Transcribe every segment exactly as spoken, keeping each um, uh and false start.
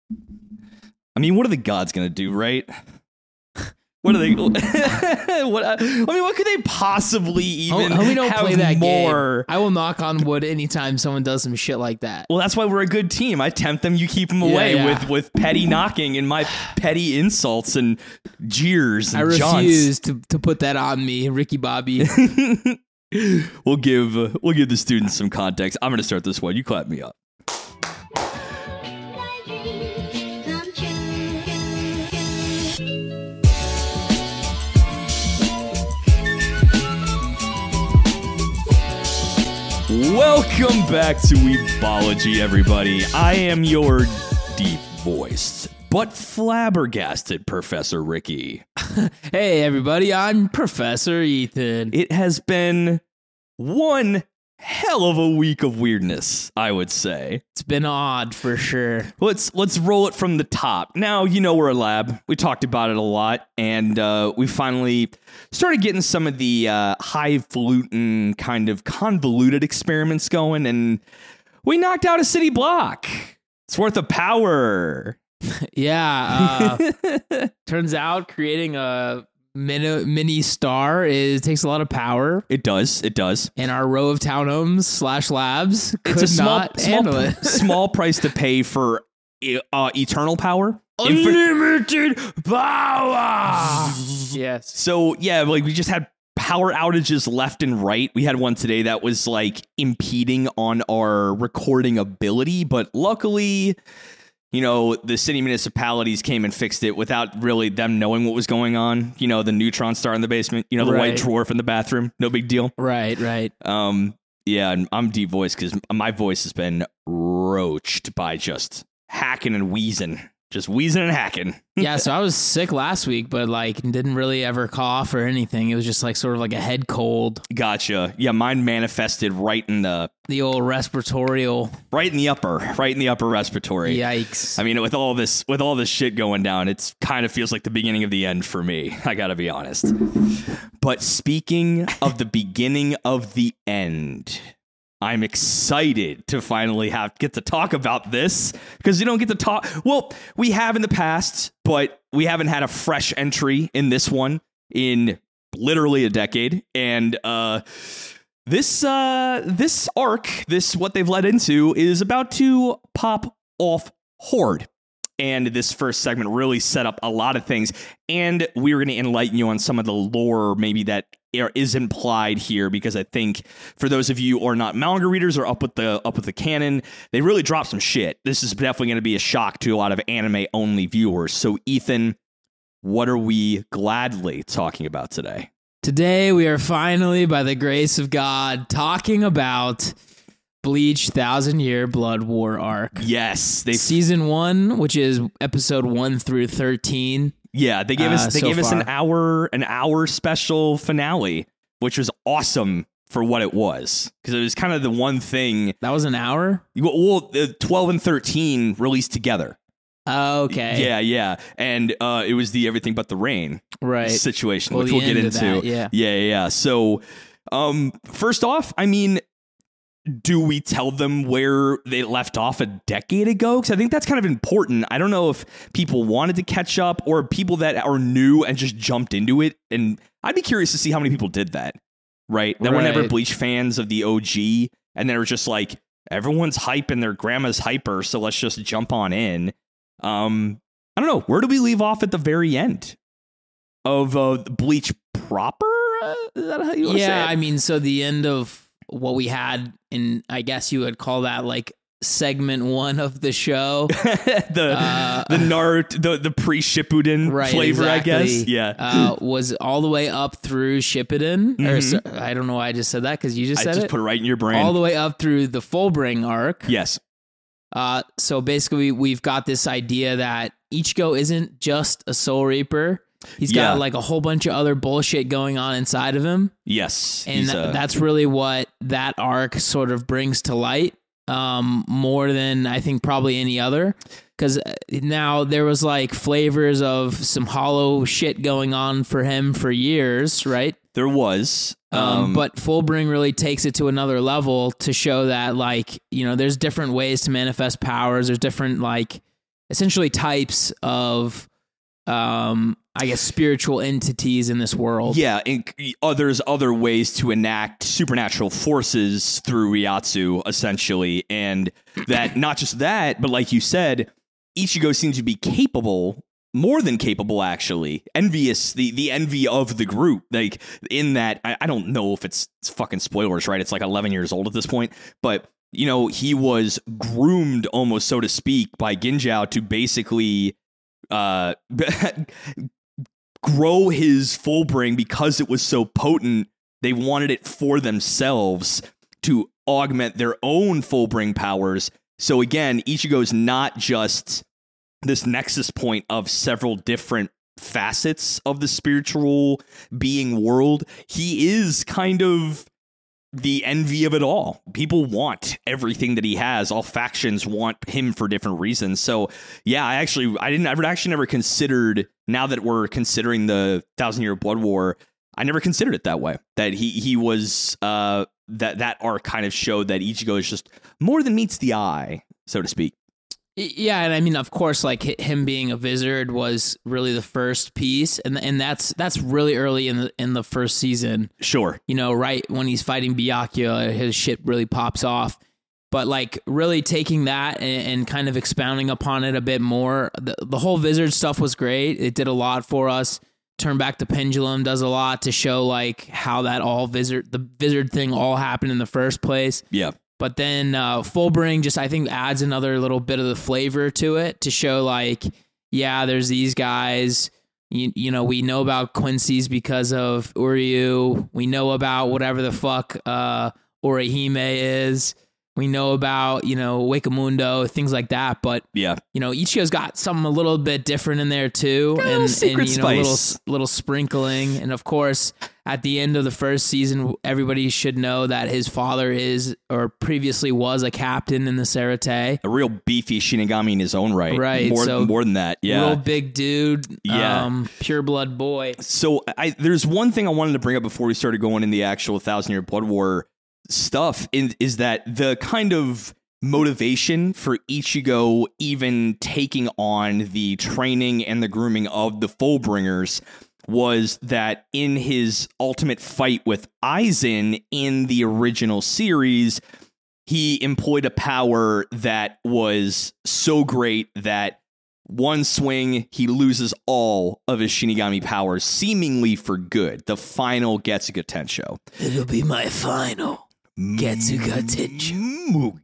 I mean, what are the gods gonna do, right? What are they? what? I mean, what could they possibly even Homie don't have play that more? game. I will knock on wood anytime someone does some shit like that. Well, that's why we're a good team. I tempt them, you keep them Yeah, away yeah. with with petty knocking and my petty insults and jeers and I jaunts. refuse to, to put that on me, Ricky Bobby. We'll give uh, we'll give the students some context. I'm gonna start this one. You clap me up. Welcome back to Weebology, everybody. I am your deep-voiced but flabbergasted Professor Ricky. Hey, everybody, I'm Professor Ethan. It has been one hell of a week of weirdness, I would say. It's been odd for sure. Let's let's roll it from the top. Now, you know we're a lab. We talked about it a lot, and uh, we finally started getting some of the uh, highfalutin kind of convoluted experiments going, and we knocked out a city block. It's worth of power. Yeah. Uh, turns out creating a mini, mini star is takes a lot of power. It does. It does. And our row of townhomes slash labs could It's a small, not small, handle it. small price to pay for uh, eternal power. Unlimited power. Yes. So, yeah, like we just had power outages left and right. We had one today that was like impeding on our recording ability, but luckily, you know, the city municipalities came and fixed it without really them knowing what was going on. You know, the neutron star in the basement, you know, the Right. white dwarf in the bathroom. No big deal. Right, right. Um, yeah, and I'm deep voice because my voice has been roached by just hacking and wheezing. Just wheezing and hacking. Yeah, so I was sick last week, but like didn't really ever cough or anything. It was just like sort of like a head cold. Gotcha. Yeah, mine manifested right in the The old respiratorial. right in the upper, right in the upper respiratory. Yikes. I mean, with all this with all this shit going down, it's kind of feels like the beginning of the end for me. I gotta be honest. But speaking of the beginning of the end, I'm excited to finally have get to talk about this because you don't get to talk. Well, we have in the past, but we haven't had a fresh entry in this one in literally a decade. And uh, this uh, this arc, this what they've led into, is about to pop off hard. And this first segment really set up a lot of things. And we're going to enlighten you on some of the lore maybe that is implied here, because I think for those of you who are not manga readers or up with the up with the canon, they really dropped some shit. This is definitely going to be a shock to a lot of anime only viewers. So, Ethan, what are we gladly talking about today? Today we are finally, by the grace of God, talking about Bleach Thousand Year Blood War arc. Yes, they Season one, which is episode one through thirteen. Yeah, they gave us Uh, they so gave us an far. hour an hour special finale, which was awesome for what it was, because it was kind of the one thing. That was an hour? Well, uh, twelve and thirteen released together. Oh, okay. Yeah, yeah, and uh, it was the Everything But the Rain Right. situation, Well, which the we'll get end of into. that, yeah. yeah, yeah, yeah. So, um, first off, I mean, do we tell them where they left off a decade ago? Because I think that's kind of important. I don't know if people wanted to catch up or people that are new and just jumped into it. And I'd be curious to see how many people did that, right? That were never Right. Bleach fans of the O G. And they were just like, everyone's hype and their grandma's hyper, so let's just jump on in. Um, I don't know. Where do we leave off at the very end of uh, Bleach proper? Uh, is that how you want to Yeah, say I it? mean, so the end of what we had in, I guess you would call that like segment one of the show. the Uh, the Naruto, the the pre Shippuden Right, flavor, exactly. I guess. Yeah, uh, was all the way up through Shippuden. Or, so, I don't know why I just said that, because you just Mm-hmm. I said just it. put it right in your brain. All the way up through the Fullbring arc. yes, Uh, so basically, we've got this idea that Ichigo isn't just a Soul Reaper. He's Yeah. got like a whole bunch of other bullshit going on inside of him. yes, And he's, tha- uh, that's really what that arc sort of brings to light, um, more than I think probably any other. Because now there was like flavors of some hollow shit going on for him for years, right? there was. Um, Um, but Fullbring really takes it to another level to show that, like, you know, there's different ways to manifest powers. There's different, like, essentially types of, um, I guess, spiritual entities in this world. Yeah, and uh, there's other ways to enact supernatural forces through Reiatsu, essentially. And that, not just that, but like you said, Ichigo seems to be capable, more than capable, actually. Envious, the, the envy of the group. Like, in that, I, I don't know if it's, it's fucking spoilers, right? It's like eleven years old at this point. But, you know, he was groomed, almost, so to speak, by Ginjao to basically uh, grow his Fullbring because it was so potent. They wanted it for themselves to augment their own Fullbring powers. So again, Ichigo's not just this nexus point of several different facets of the spiritual being world. He is kind of the envy of it all. People want everything that he has. All factions want him for different reasons. So yeah, I actually, I didn't, I actually never considered, now that we're considering the Thousand Year Blood War, I never considered it that way. That he, he was, uh, that, that arc kind of showed that Ichigo is just more than meets the eye, so to speak. Yeah, and I mean, of course, like him being a wizard was really the first piece, and and that's that's really early in the in the first season. Sure, you know, right when he's fighting Byakuya, his shit really pops off. But like really taking that and, and kind of expounding upon it a bit more, the, the whole wizard stuff was great. It did a lot for us. Turn Back the Pendulum does a lot to show like how that all wizard the wizard thing all happened in the first place. Yeah. But then uh, Fullbring just, I think, adds another little bit of the flavor to it to show, like, yeah, there's these guys. You, you know, we know about Quincy's because of Uryu. We know about whatever the fuck uh, Orihime is. We know about, you know, Wakamundo, things like that. But, yeah, you know, Ichigo's got something a little bit different in there, too. Got and, secret and, you know, spice. a little, little sprinkling. And, of course, at the end of the first season, everybody should know that his father is, or previously was, a captain in the Sarate. A real beefy Shinigami in his own right. Right. More, so more than that. Yeah. Real big dude. Yeah. Um, pure blood boy. So I, there's one thing I wanted to bring up before we started going in the actual Thousand Year Blood War stuff, in, is that the kind of motivation for Ichigo even taking on the training and the grooming of the Fullbringers was that in his ultimate fight with Aizen in the original series, he employed a power that was so great that one swing, he loses all of his Shinigami powers, seemingly for good. The final Getsuga Tensho. It'll be my final Getsuga Tensho.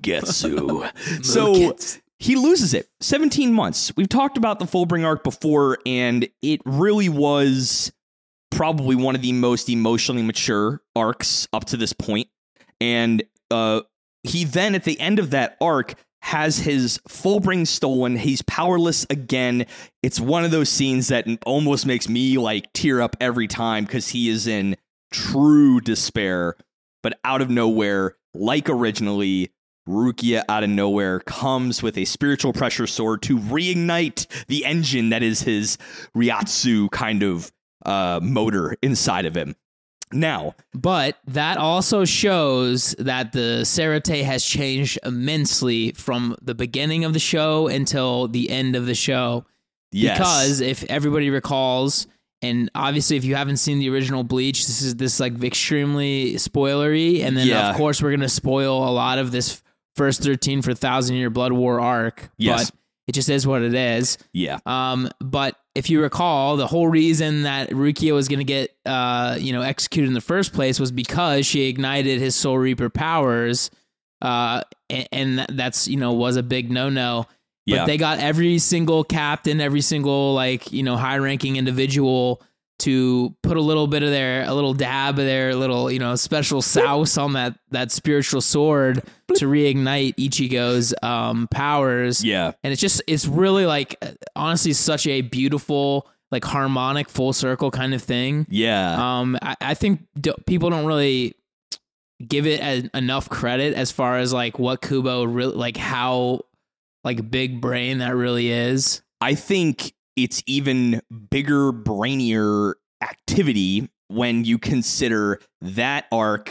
Mugetsu. So he loses it. seventeen months. We've talked about the Fullbring arc before, and it really was probably one of the most emotionally mature arcs up to this point. And uh, he then, at the end of that arc, has his Fullbring stolen. He's powerless again. It's one of those scenes that almost makes me like tear up every time because he is in true despair. But out of nowhere, like originally, Rukia out of nowhere comes with a spiritual pressure sword to reignite the engine that is his Reiatsu kind of uh, motor inside of him. Now, but that also shows that the Sarate has changed immensely from the beginning of the show until the end of the show. Yes. Because if everybody recalls, and obviously if you haven't seen the original Bleach, this is this like extremely spoilery, and then Yeah. of course we're gonna spoil a lot of this first thirteen for Thousand Year Blood War arc. Yes. But it just is what it is. Yeah. Um, but if you recall, the whole reason that Rukia was going to get, uh, you know, executed in the first place was because she ignited his Soul Reaper powers, uh, and, and that's, you know, was a big no-no. But Yeah. they got every single captain, every single, like, you know, high-ranking individual to put a little bit of their, a little dab of their little, you know, special sauce on that, that spiritual sword to reignite Ichigo's um, powers. Yeah. And it's just, it's really like, honestly, such a beautiful, like harmonic full circle kind of thing. Yeah. Um, I, I think d- people don't really give it as, enough credit as far as like what Kubo really, like how like big brain that really is. I think it's even bigger, brainier activity when you consider that arc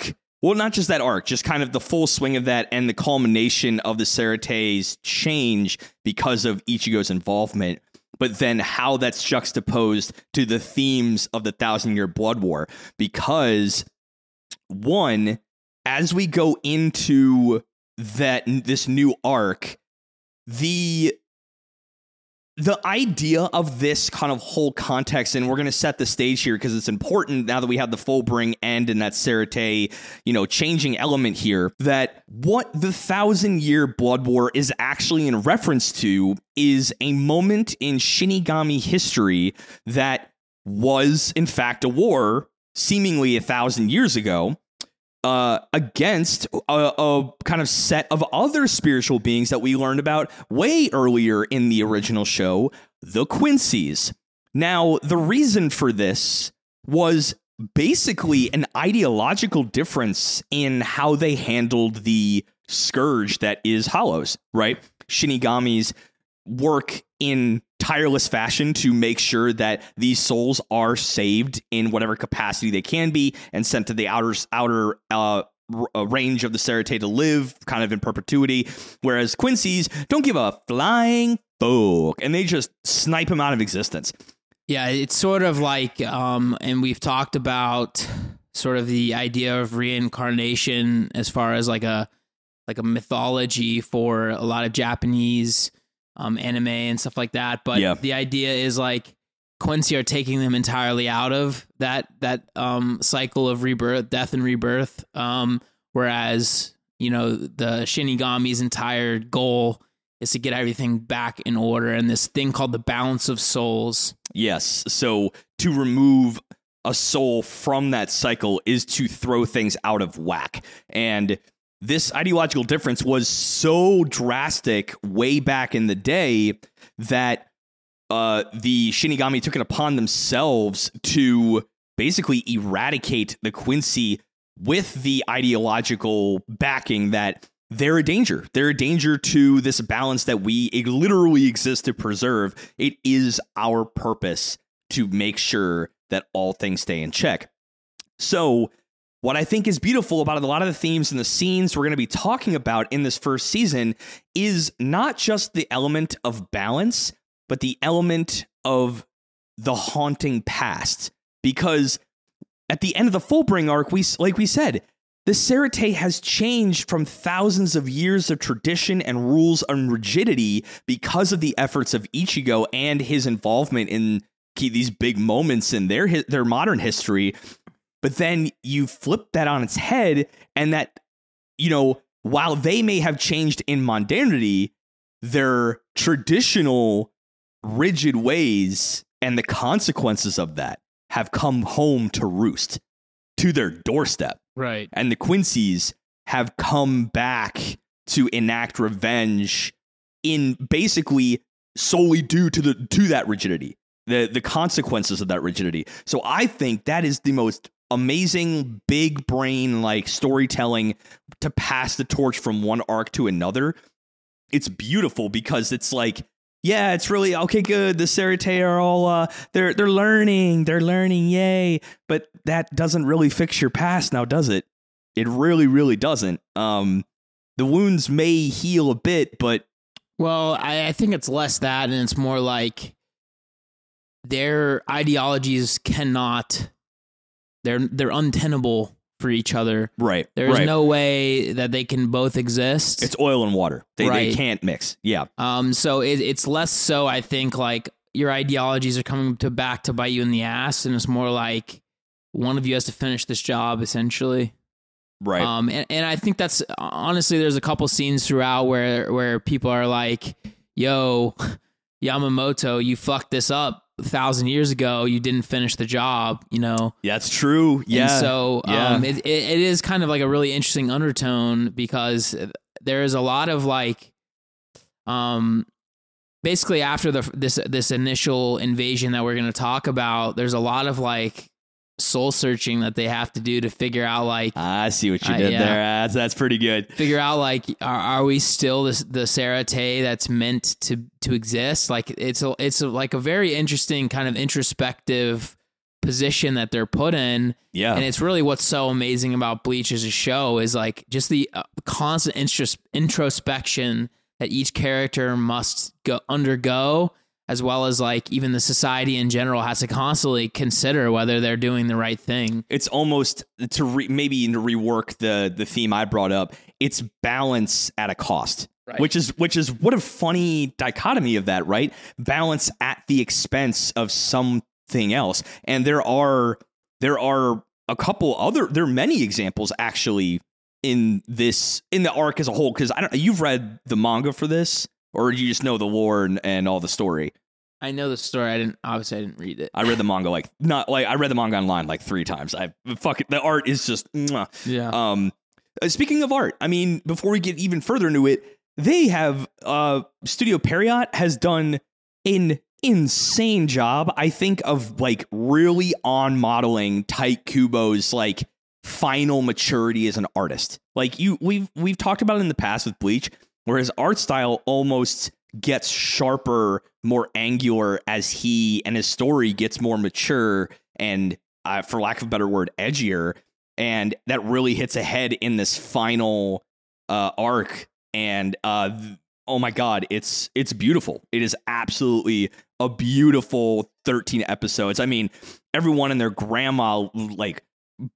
well, not just that arc, just kind of the full swing of that and the culmination of the Sarate's change because of Ichigo's involvement, but then how that's juxtaposed to the themes of the Thousand Year Blood War. Because one, as we go into that this new arc, the the idea of this kind of whole context, and we're going to set the stage here because it's important now that we have the Fullbring end and that Sarate, you know, changing element here, that what the Thousand Year Blood War is actually in reference to is a moment in Shinigami history that was, in fact, a war seemingly a thousand years ago, Uh, against a, a kind of set of other spiritual beings that we learned about way earlier in the original show, the Quincy's. Now, the reason for this was basically an ideological difference in how they handled the scourge that is Hollows, right? Shinigami's work in tireless fashion to make sure that these souls are saved in whatever capacity they can be and sent to the outer outer uh, r- range of the Sarate to live kind of in perpetuity, whereas Quincy's don't give a flying fuck and they just snipe him out of existence. Yeah, it's sort of like, um, and we've talked about sort of the idea of reincarnation as far as like a like a mythology for a lot of Japanese um, anime and stuff like that. But yeah. the idea is like Quincy are taking them entirely out of that that um, cycle of rebirth, death and rebirth. Um, whereas, you know, the Shinigami's entire goal is to get everything back in order, and this thing called the balance of souls. Yes. So to remove a soul from that cycle is to throw things out of whack. And this ideological difference was so drastic way back in the day that uh, the Shinigami took it upon themselves to basically eradicate the Quincy with the ideological backing that they're a danger. They're a danger to this balance that we literally exist to preserve. It is our purpose to make sure that all things stay in check. So what I think is beautiful about a lot of the themes and the scenes we're going to be talking about in this first season is not just the element of balance, but the element of the haunting past. Because at the end of the Fullbring arc, we like we said, the Sarate has changed from thousands of years of tradition and rules and rigidity because of the efforts of Ichigo and his involvement in these big moments in their their modern history. But then you flip that on its head, and that, you know, while they may have changed in modernity, their traditional rigid ways and the consequences of that have come home to roost, to their doorstep. Right. And the Quincy's have come back to enact revenge in basically solely due to the to that rigidity, the the consequences of that rigidity. So I think that is the most amazing big brain like storytelling to pass the torch from one arc to another. It's beautiful because it's like, yeah, it's really okay. Good. The Sarate are all uh, they're they're learning. They're learning. Yay. But that doesn't really fix your past now, does it? It really, really doesn't. Um, the wounds may heal a bit, but well, I, I think it's less that, and it's more like their ideologies cannot. They're they're untenable for each other. Right. There's right. no way that they can both exist. It's oil and water. They right. they can't mix. Yeah. Um. So it, it's less so. I think like your ideologies are coming to back to bite you in the ass, and it's more like one of you has to finish this job essentially. Right. Um. And, and I think that's honestly, there's a couple scenes throughout where where people are like, "Yo, Yamamoto, you fucked this up. A thousand years ago, you didn't finish the job, you know." Yeah, that's true. Yeah. And so yeah. um, it, it it is kind of like a really interesting undertone because there is a lot of like, um, basically after the this this initial invasion that we're going to talk about, there's a lot of like soul searching that they have to do to figure out like I see what you uh, did yeah. there. That's that's pretty good. Figure out like are, are we still this, the Sarate that's meant to to exist? Like it's a, it's a, like a very interesting kind of introspective position that they're put in. Yeah. And it's really what's so amazing about Bleach as a show is like just the uh, constant intros- introspection that each character must go undergo, as well as like even the society in general has to constantly consider whether they're doing the right thing. It's almost to re- maybe to rework the the theme I brought up. It's balance at a cost. Right. Which is which is what a funny dichotomy of that, right? Balance at the expense of something else. And there are there are a couple other there are many examples actually in this in the arc as a whole, because I don't you've read the manga for this, or do you just know the lore and, and all the story? I know the story. I didn't obviously I didn't read it. I read the manga like not like I read the manga online like three times. I fuck it, the art is just mwah. Yeah. Um speaking of art, I mean, before we get even further into it, they have, uh, Studio Period has done an insane job, I think, of like really on modeling Tite Kubo's like final maturity as an artist. Like you, we've we've talked about it in the past with Bleach, where his art style almost gets sharper, more angular as he and his story gets more mature and, uh, for lack of a better word, edgier, and that really hits ahead in this final uh, arc. And uh, oh my God, it's it's beautiful. It is absolutely a beautiful thirteen episodes. I mean, everyone and their grandma, like,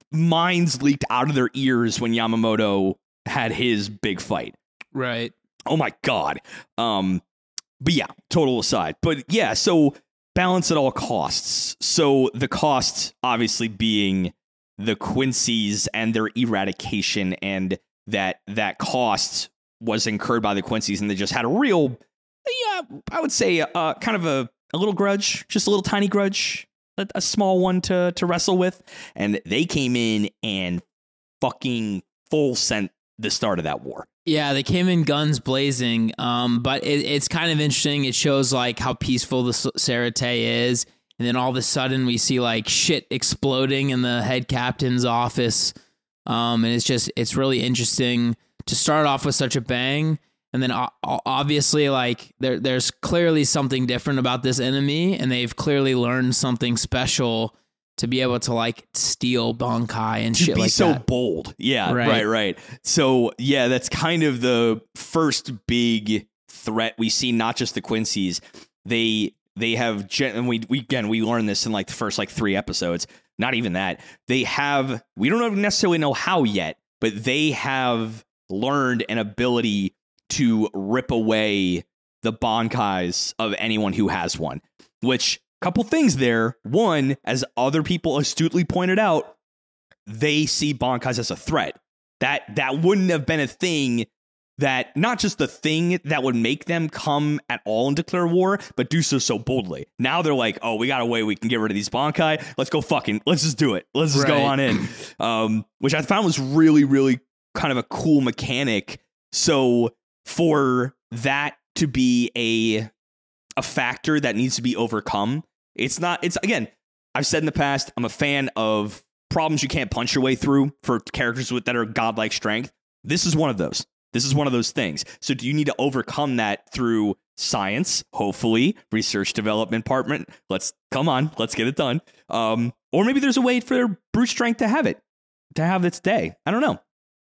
minds leaked out of their ears when Yamamoto had his big fight. Right. Oh my God. Um, but yeah, total aside. But yeah, so balance at all costs. So the cost obviously being the Quincy's and their eradication, and that that cost was incurred by the Quincy's, and they just had a real, yeah, I would say, uh, kind of a, a little grudge, just a little tiny grudge, a, a small one to to wrestle with, and they came in and fucking full sent the start of that war. Yeah, they came in guns blazing, um, but it, it's kind of interesting. It shows like how peaceful the Sarate is, and then all of a sudden we see like shit exploding in the head captain's office, um, and it's just it's really interesting to start off with such a bang, and then obviously like there there's clearly something different about this enemy, and they've clearly learned something special to be able to like steal Bankai and to shit be like so that. bold. Yeah, Right. right, right. So yeah, that's kind of the first big threat we see. Not just the Quincy's, they they have gen- and we we again we learned this in like the first like three episodes. Not even that. They have we don't necessarily know how yet, but they have learned an ability to rip away the Bankais of anyone who has one, which couple things there. One, as other people astutely pointed out, they see Bankais as a threat. That that wouldn't have been a thing that, not just the thing that would make them come at all and declare war, but do so so boldly. Now they're like, oh, we got a way we can get rid of these Bankai. Let's go fucking, let's just do it. Let's just right. go on in. Um, which I found was really, really kind of a cool mechanic. So for that to be a a factor that needs to be overcome, it's not, it's again, I've said in the past, I'm a fan of problems you can't punch your way through for characters with that are godlike strength. This is one of those. This is one of those things. So do you need to overcome that through science, hopefully, research development department? Let's come on, let's get it done. Um, or maybe there's a way for their brute strength to have it, to have its day. I don't know.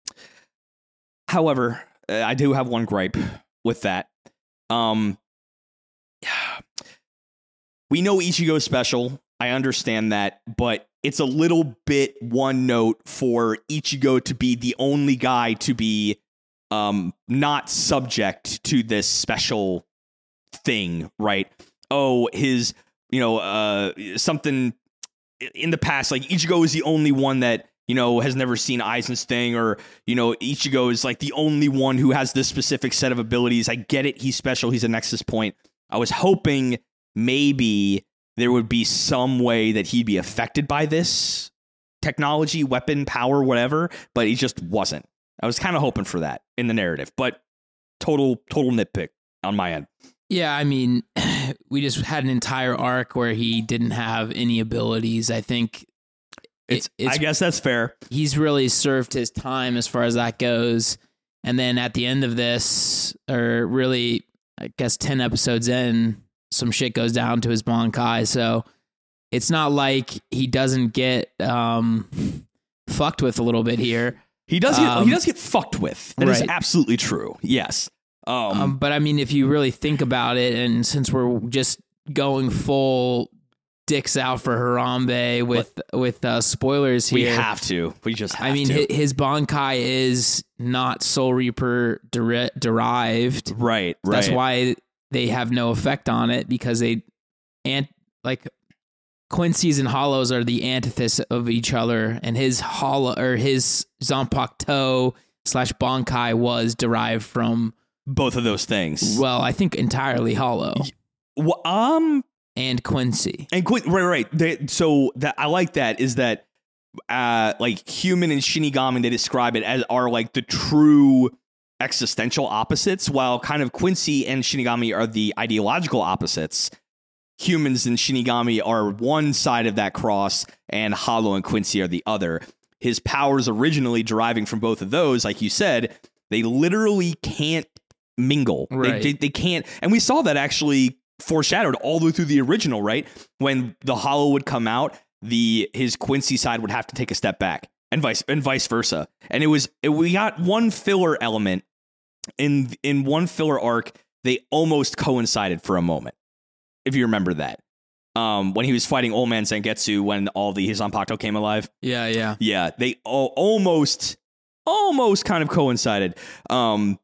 However, uh, I do have one gripe with that. Um, we know Ichigo's special. I understand that, but it's a little bit one note for Ichigo to be the only guy to be um, not subject to this special thing, right? Oh, his, you know, uh, something in the past, like Ichigo is the only one that, you know, has never seen Aizen's thing, or, you know, Ichigo is like the only one who has this specific set of abilities. I get it. He's special. He's a nexus point. I was hoping maybe there would be some way that he'd be affected by this technology, weapon, power, whatever, but he just wasn't. I was kind of hoping for that in the narrative, but total, total nitpick on my end. Yeah, I mean, we just had an entire arc where he didn't have any abilities. I think it's, it, it's I guess that's fair. He's really served his time as far as that goes. And then at the end of this, or really, I guess ten episodes in, some shit goes down to his Bankai. So it's not like he doesn't get um, fucked with a little bit here. He does get Um, he does get fucked with. That is right. absolutely true. Yes. Um, Um, but I mean, if you really think about it, and since we're just going full dicks out for Harambe with with uh, spoilers we here, have to. We just have I mean, to. hi- his Bankai is not Soul Reaper deri- derived. right, right. That's why they have no effect on it, because they and like Quincy's and Hollows are the antithesis of each other, and his hollow or his Zanpakuto slash Bankai was derived from both of those things. well, I think entirely Hollow Well, um, and Quincy. and Quin- right, right. They, so that I like that is that uh, like human and Shinigami, they describe it as are like the true existential opposites, while kind of Quincy and Shinigami are the ideological opposites. Humans and Shinigami are one side of that cross, and Hollow and Quincy are the other. His powers originally deriving from both of those, like you said, they literally can't mingle. Right. They, they, they can't. And we saw that actually foreshadowed all the way through the original, right? When the Hollow would come out, the his Quincy side would have to take a step back, and vice and vice versa. And it was it, we got one filler element in in one filler arc. They almost coincided for a moment, if you remember that. Um, when he was fighting Old Man Zangetsu, when all the his Zanpakuto came alive. Yeah, yeah. Yeah, they all, almost, almost kind of coincided. Um,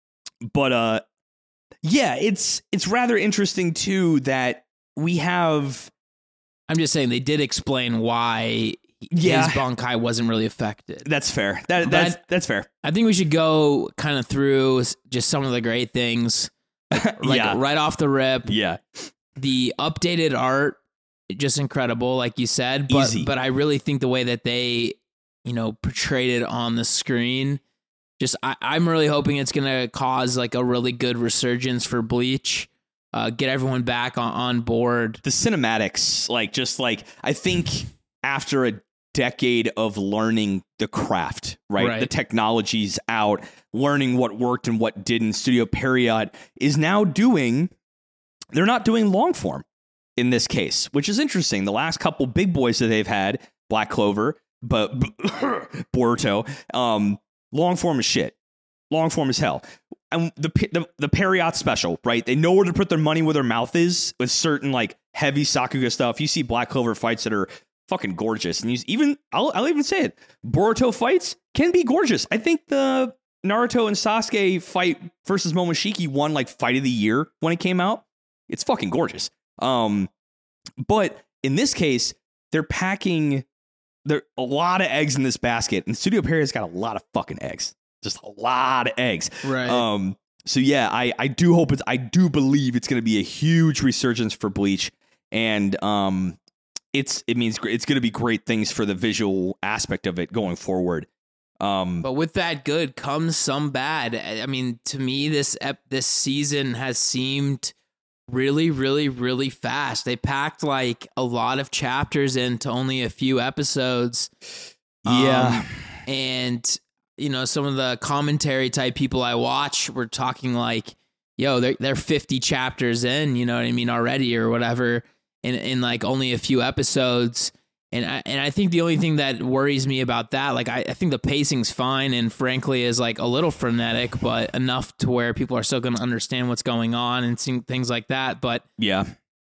but uh, yeah, it's it's rather interesting too that we have. I'm just saying they did explain why Yeah. his Bankai wasn't really affected. That's fair. That But that's that's fair. I think we should go kind of through s- just some of the great things, like yeah, right off the rip. yeah. The updated art, just incredible, like you said. But Easy. but I really think the way that they, you know, portrayed it on the screen, just I, I'm really hoping it's gonna cause like a really good resurgence for Bleach. Uh, get everyone back on, on board. The cinematics, like just like I think after a decade of learning the craft, right? Right. The technology's out, learning what worked and what didn't. Studio Period is now doing. They're not doing long form in this case, which is interesting. The last couple big boys that they've had, Black Clover, but Boruto, um, long form is shit. Long form is hell. And the the the Period special, right? They know where to put their money where their mouth is with certain like heavy Sakuga stuff. You see Black Clover fights that are fucking gorgeous, and you even I'll I'll even say it. Boruto fights can be gorgeous. I think the Naruto and Sasuke fight versus Momoshiki won like fight of the year when it came out. It's fucking gorgeous. Um, but in this case, they're packing there a lot of eggs in this basket, and Studio Period's got a lot of fucking eggs. Just a lot of eggs. Right. Um, so yeah, I, I do hope it's, I do believe it's going to be a huge resurgence for Bleach, and um, it's, it means gr- it's going to be great things for the visual aspect of it going forward. Um, But with that good comes some bad. I I mean, to me, this ep- this season has seemed really, really, really fast. They packed like a lot of chapters into only a few episodes. yeah, Um, and you know, some of the commentary type people I watch were talking like, "Yo, they're they're fifty chapters in," you know what I mean, already or whatever, in in like only a few episodes. And I, and I think the only thing that worries me about that, like I, I think the pacing's fine, and frankly is like a little frenetic, but enough to where people are still going to understand what's going on and seeing things like that. But yeah,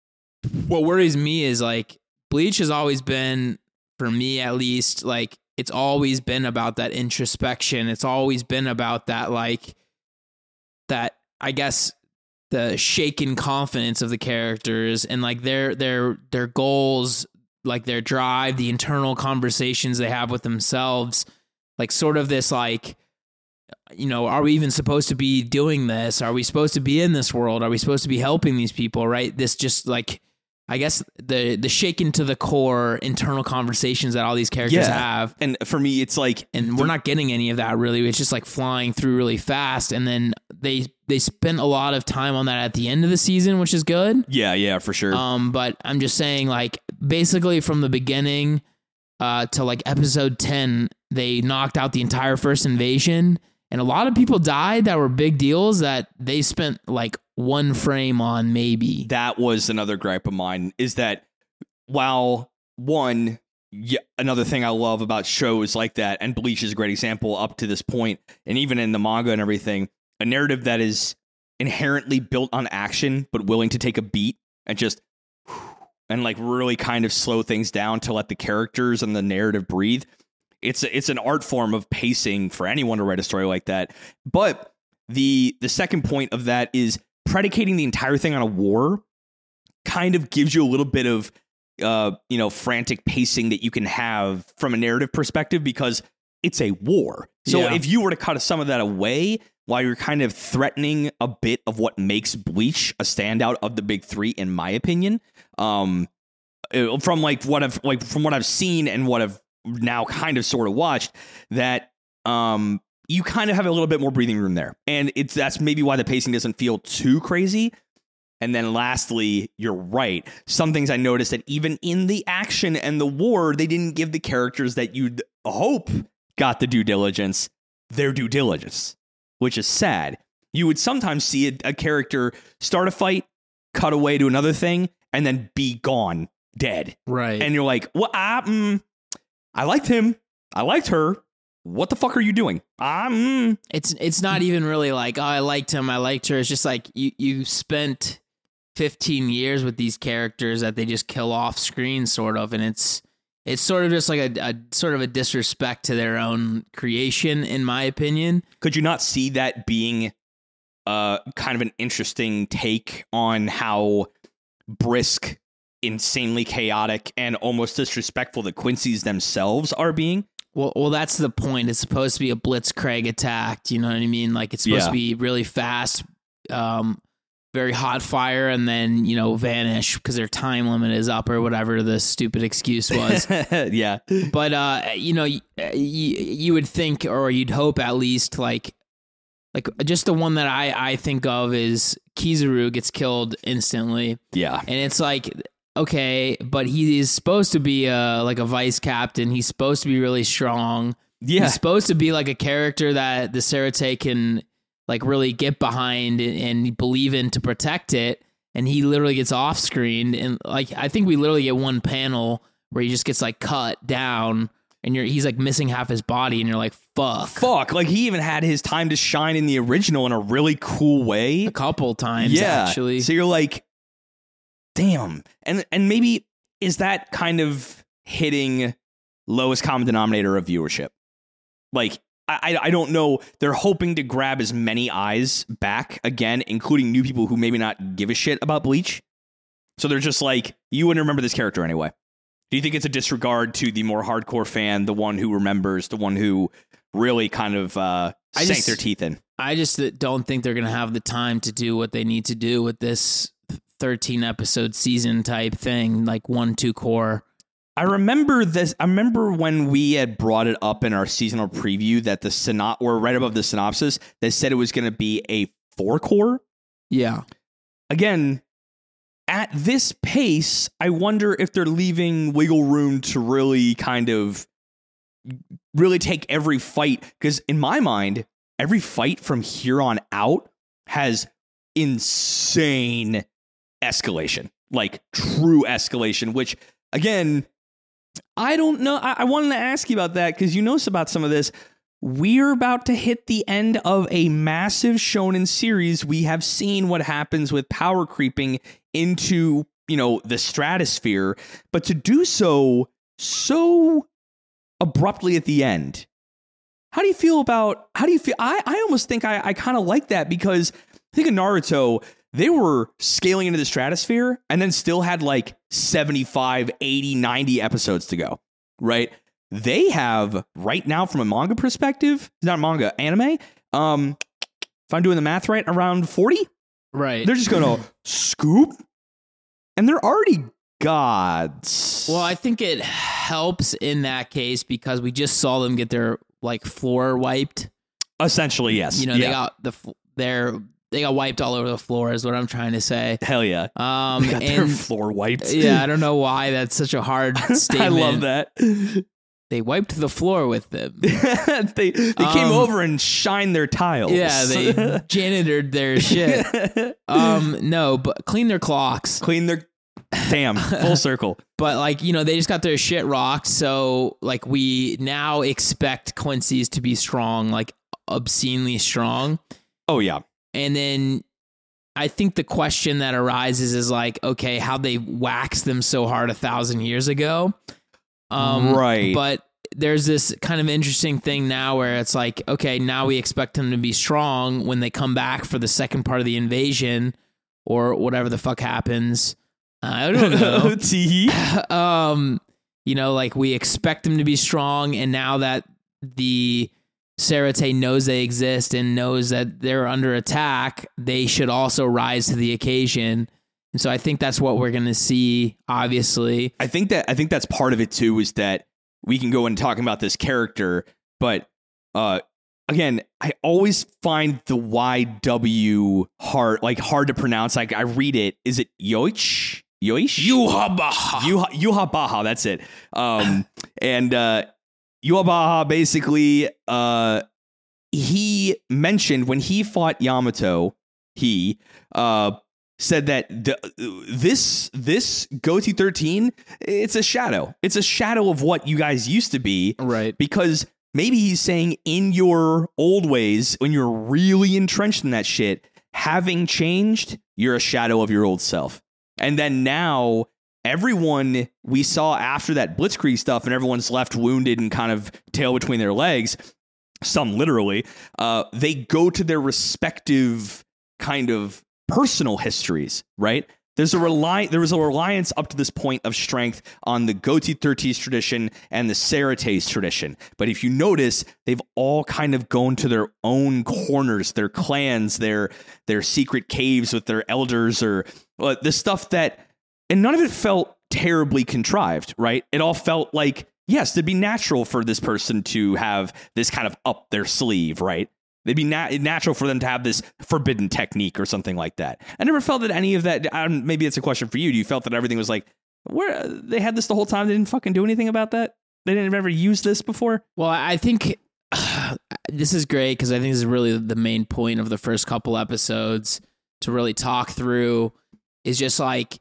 what worries me is like Bleach has always been, for me at least, like it's always been about that introspection. It's always been about that, like that, I guess, the shaken confidence of the characters and like their their their goals, like their drive, the internal conversations they have with themselves, like sort of this like, you know, are we even supposed to be doing this? Are we supposed to be in this world? Are we supposed to be helping these people? Right? This just like, I guess the the shaken to the core internal conversations that all these characters Yeah. have. and for me, it's like, And we're not getting any of that really. It's just like flying through really fast. And then they they spent a lot of time on that at the end of the season, which is good. yeah, yeah, for sure. Um, but I'm just saying, like, basically from the beginning uh, to like episode ten, they knocked out the entire first invasion. And a lot of people died that were big deals that they spent like one frame on, maybe. That was another gripe of mine, is that while one, yeah, another thing I love about shows like that, and Bleach is a great example up to this point, and even in the manga and everything, a narrative that is inherently built on action, but willing to take a beat and just and like really kind of slow things down to let the characters and the narrative breathe. It's a, it's an art form of pacing for anyone to write a story like that. But the the second point of that is predicating the entire thing on a war kind of gives you a little bit of uh, you know, frantic pacing that you can have from a narrative perspective because it's a war. So Yeah. if you were to cut some of that away while you're kind of threatening a bit of what makes Bleach a standout of the big three, in my opinion, um, uh, from like what I've like from what I've seen and what I've now kind of sort of watched, that um, you kind of have a little bit more breathing room there, and it's that's maybe why the pacing doesn't feel too crazy. And then lastly, you're right. Some things I noticed that even in the action and the war, they didn't give the characters that you'd hope got the due diligence their due diligence, which is sad. You would sometimes see a, a character start a fight, cut away to another thing, and then be gone, dead. Right. And you're like, well, I, mm, I liked him. I liked her. What the fuck are you doing? Um, It's it's not even really like, oh, I liked him, I liked her. It's just like you you spent fifteen years with these characters that they just kill off screen, sort of, and it's it's sort of just like a, a sort of a disrespect to their own creation, in my opinion. Could you not see that being uh kind of an interesting take on how brisk, insanely chaotic, and almost disrespectful the Quincy's themselves are being? Well, well, that's the point. It's supposed to be a blitzkrieg attack. You know what I mean? Like, it's supposed Yeah. to be really fast, um, very hot fire, and then, you know, vanish because their time limit is up or whatever the stupid excuse was. Yeah. But, uh, you know, you, you would think, or you'd hope at least, like, like just the one that I, I think of is Kizaru gets killed instantly. Yeah. And it's like, okay, but he is supposed to be a, like a vice captain. He's supposed to be really strong. Yeah. He's supposed to be like a character that the Sarate can like really get behind and, and believe in to protect it. And he literally gets off screen. And like, I think we literally get one panel where he just gets like cut down and you're, he's like missing half his body. And you're like, fuck. Fuck. Like, he even had his time to shine in the original in a really cool way. A couple times, Yeah. actually. So you're like, damn. And and maybe is that kind of hitting lowest common denominator of viewership? Like, I I don't know. They're hoping to grab as many eyes back again, including new people who maybe not give a shit about Bleach. So they're just like, you wouldn't remember this character anyway. Do you think it's a disregard to the more hardcore fan, the one who remembers, the one who really kind of uh, I sank just- their teeth in? I just don't think they're going to have the time to do what they need to do with this thirteen episode season type thing, like one, two core. I remember this. I remember when we had brought it up in our seasonal preview that the synop or right above the synopsis that said it was going to be a four core. Yeah. Again, at this pace, I wonder if they're leaving wiggle room to really kind of really take every fight. Because in my mind, every fight from here on out has insane escalation, like true escalation, which again, I don't know. I, I wanted to ask you about that because you know about some of this. We're about to hit the end of a massive shonen series. We have seen what happens with power creeping into, you know, the stratosphere, but to do so so abruptly at the end. How do you feel about, how do you feel? I, I almost think I, I kind of like that because think of Naruto. They were scaling into the stratosphere and then still had like seventy-five, eighty, ninety episodes to go, right? They have right now from a manga perspective, not manga, anime, um, if I'm doing the math right, around forty. Right. They're just going to scoop and they're already gods. Well, I think it helps in that case because we just saw them get their like floor wiped. Essentially, yes. You know, yeah. they got the f- their they got wiped all over the floor is what I'm trying to say. Hell yeah. Um, They got their and floor wiped. yeah, I don't know why that's such a hard statement. I love that. They wiped the floor with them. they they came Um, over and shined their tiles. Yeah, they janitored their shit. Um, no, but clean their clocks. clean their Damn, full circle. But like, you know, they just got their shit rocked. So like we now expect Quincy's to be strong, like obscenely strong. Oh, yeah. And then I think the question that arises is like, okay, how they waxed them so hard a thousand years ago. Um, right. But there's this kind of interesting thing now where it's like, okay, now we expect them to be strong when they come back for the second part of the invasion or whatever the fuck happens. Uh, I don't know. um, you know, like we expect them to be strong. And now that the Sarate knows they exist and knows that they're under attack, they should also rise to the occasion. And so I think that's what we're going to see, obviously. I think that I think that's part of it too, is that we can go and talk about this character, but uh, again, I always find the Y W hard, like hard to pronounce. Like I read it, is it Yoich? Yoish? Yuhabaha. Yuha, Yuhabaha, that's it. Um, and uh, Yuhabaha basically, uh, he mentioned when he fought Yamato, he uh, said that the, this this Goatee thirteen, it's a shadow. It's a shadow of what you guys used to be. Right. Because maybe he's saying in your old ways, when you're really entrenched in that shit, having changed, you're a shadow of your old self. And then now everyone we saw after that Blitzkrieg stuff and everyone's left wounded and kind of tail between their legs, some literally, uh, they go to their respective kind of personal histories, right? There's a rely there was a reliance up to this point of strength on the Goatee thirteen's tradition and the Sarate's tradition. But if you notice, they've all kind of gone to their own corners, their clans, their their secret caves with their elders, or uh, the stuff that, and none of it felt terribly contrived, right? It all felt like, yes, it'd be natural for this person to have this kind of up their sleeve, right? It'd be nat- natural for them to have this forbidden technique or something like that. I never felt that any of that. I don't, maybe it's a question for you. Do you felt that everything was like, where they had this the whole time? They didn't fucking do anything about that. They didn't ever use this before. Well, I think uh, this is great because I think this is really the main point of the first couple episodes to really talk through. Is just like,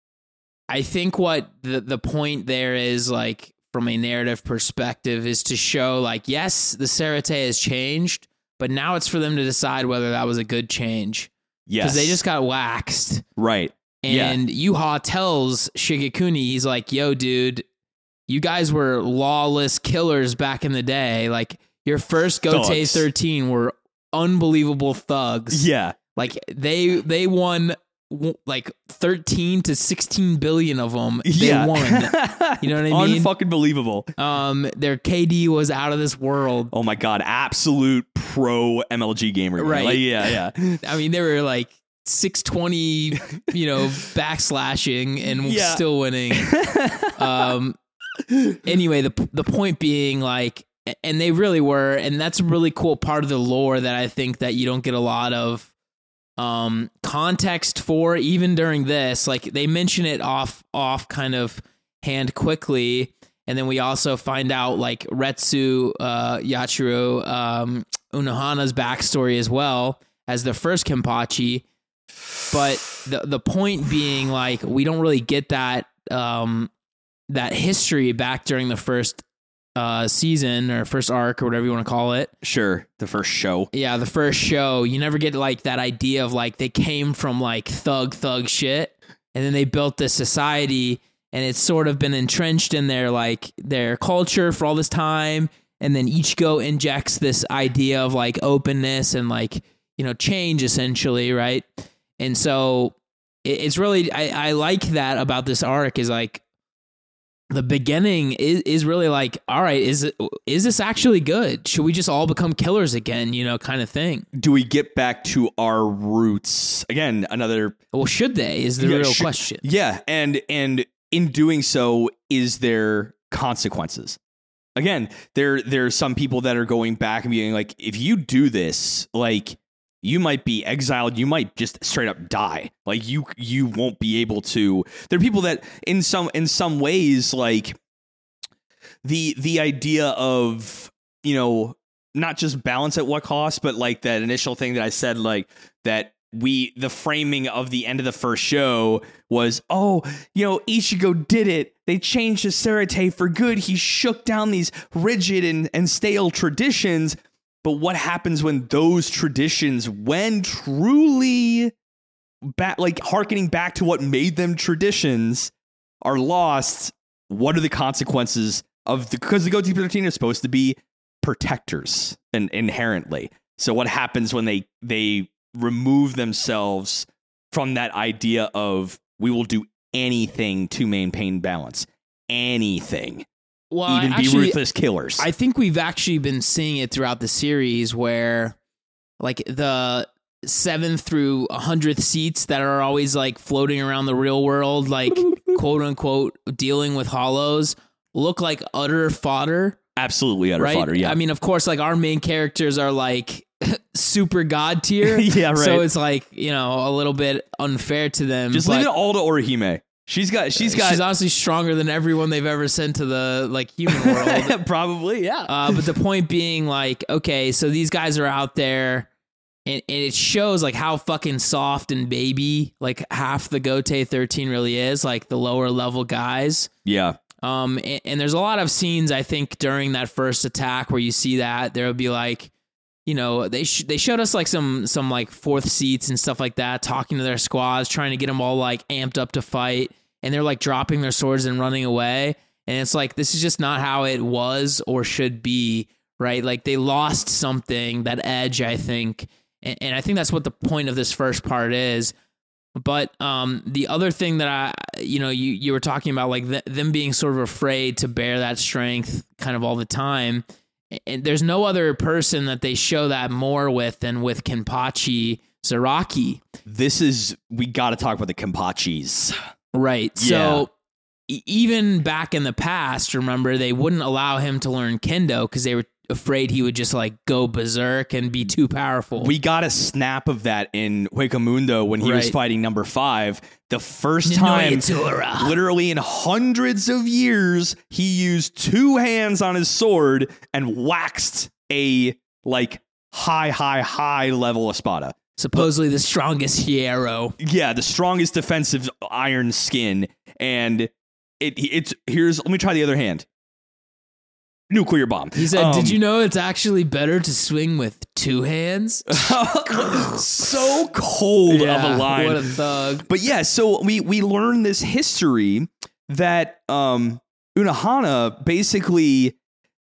I think what the the point there is, like from a narrative perspective, is to show like, yes, the Sarate has changed. But now it's for them to decide whether that was a good change. Yes. Because they just got waxed. Right. And yeah. Yuha tells Shigekuni, he's like, yo, dude, you guys were lawless killers back in the day. Like, your first Goatee thirteen were unbelievable thugs. Yeah. Like, they they won like thirteen to sixteen billion of them. They yeah. won. You know what I mean? Unfucking believable. Um, their K D was out of this world. Oh my God. Absolute pro M L G gamer. Right. Like, yeah. Yeah. I mean, they were like six twenty, you know, backslashing and yeah. still winning. um, anyway, the, the point being like, and they really were, and that's a really cool part of the lore that I think that you don't get a lot of um context for even during this. Like they mention it off off kind of hand quickly, and then we also find out like Retsu uh Yachiro um Unohana's backstory as well as the first Kenpachi. But the the point being like we don't really get that um that history back during the first uh season or first arc or whatever you want to call it. Sure. The first show. Yeah, the first show. You never get like that idea of like they came from like thug thug shit and then they built this society and it's sort of been entrenched in their like their culture for all this time, and then Ichigo injects this idea of like openness and like, you know, change essentially, right? And so it, it's really I, I like that about this arc is like the beginning is, is really like, all right, is it is this actually good? Should we just all become killers again, you know, kind of thing? Do we get back to our roots? Again, another... Well, should they is the yeah, real should, question. Yeah, and and in doing so, is there consequences? Again, there there's some people that are going back and being like, if you do this, like... you might be exiled. You might just straight up die. Like you, you won't be able to. There are people that, in some, in some ways, like the the idea of, you know, not just balance at what cost, but like that initial thing that I said, like that we the framing of the end of the first show was, oh, you know, Ichigo did it. They changed his Sarate for good. He shook down these rigid and, and stale traditions. But what happens when those traditions, when truly back, like harkening back to what made them traditions, are lost? What are the consequences of the, because the Goatee thirteen is supposed to be protectors and inherently. So what happens when they they remove themselves from that idea of we will do anything to maintain balance, anything, well, even actually, be ruthless killers? I think we've actually been seeing it throughout the series where like the seventh through hundredth seats that are always like floating around the real world, like quote unquote dealing with hollows, look like utter fodder. Absolutely utter right? fodder, yeah. I mean, of course, like our main characters are like super god tier. Yeah, right. So it's like, you know, a little bit unfair to them. Just leave it all to Orihime. She's got, she's got, she's honestly stronger than everyone they've ever sent to the like human world. Probably, yeah. Uh, but the point being, like, okay, so these guys are out there, and, and it shows like how fucking soft and baby like half the Goatee thirteen really is, like the lower level guys. Yeah. Um, and, and there's a lot of scenes I think during that first attack where you see that there would be like, you know, they sh- they showed us like some some like fourth seats and stuff like that, talking to their squads, trying to get them all like amped up to fight, and they're like dropping their swords and running away. And it's like, this is just not how it was or should be, right? Like they lost something, that edge, I think. And, and I think that's what the point of this first part is. But um, the other thing that I, you know, you, you were talking about, like th- them being sort of afraid to bear that strength kind of all the time. And there's no other person that they show that more with than with Kenpachi Zaraki. This is, we got to talk about the Kenpachis. Right. Yeah. So e- even back in the past, remember, they wouldn't allow him to learn kendo because they were afraid he would just like go berserk and be too powerful. We got a snap of that in Huecamundo when he Right. was fighting number five. The first time, Noyatura. literally in hundreds of years, he used two hands on his sword and waxed a like high, high, high level Espada. Supposedly the strongest hero. Yeah, the strongest defensive iron skin. And it it's here's let me try the other hand. Nuclear bomb. He said, Um, did you know it's actually better to swing with two hands? so cold of a line. What a thug. But yeah, so we we learn this history that um Unohana basically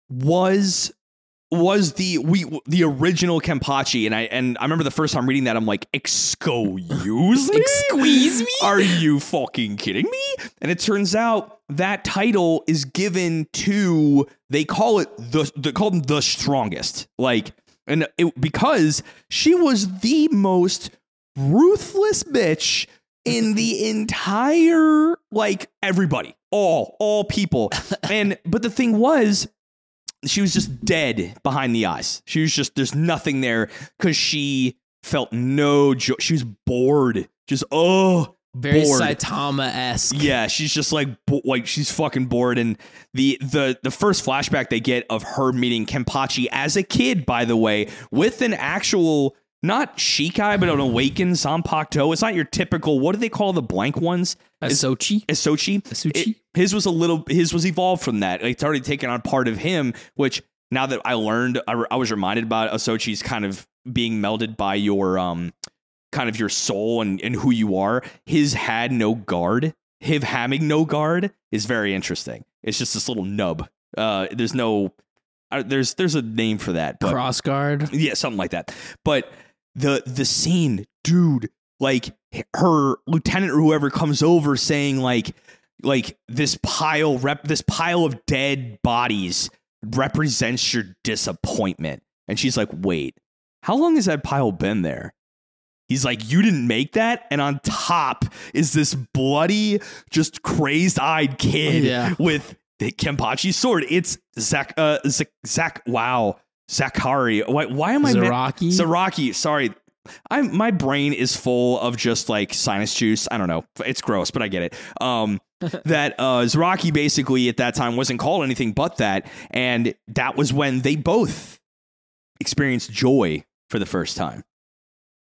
was was the we the original Kenpachi, and I and I remember the first time reading that, I'm like, excuse me? Squeeze me? Are you fucking kidding me? And it turns out that title is given to, they call it the they call them the strongest, like, and it, because she was the most ruthless bitch in the entire, like, everybody, all all people, and but the thing was, she was just dead behind the eyes. She was just, there's nothing there because she felt no joy. She was bored. Just, oh, Very bored. Saitama-esque. Yeah, she's just like, bo- like she's fucking bored. And the, the, the first flashback they get of her meeting Kenpachi as a kid, by the way, with an actual, not Shikai, but an awakened Zanpakuto. It's not your typical, what do they call the blank ones? Asochi? Asochi. Asuchi? It- his was a little, his was evolved from that. It's already taken on part of him, which now that I learned, I, I was reminded about Asochi's kind of being melded by your, um, kind of your soul and, and who you are. His had no guard. Him having no guard is very interesting. It's just this little nub. Uh, there's no, uh, there's, there's a name for that. But, Cross guard? yeah, something like that. But the, the scene, dude, like her lieutenant or whoever comes over saying like, like this pile rep this pile of dead bodies represents your disappointment. And she's like, wait, how long has that pile been there? He's like, you didn't make that? And on top is this bloody, just crazed-eyed kid Yeah. with the Kenpachi's sword. It's Zach, uh, Zach, Zach wow, Zakari. Why, why am I... Zaraki? Zaraki, sorry. I'm my brain is full of just like sinus juice. I don't know. It's gross, but I get it. Um, that uh, Zaraki basically at that time wasn't called anything but that. And that was when they both experienced joy for the first time.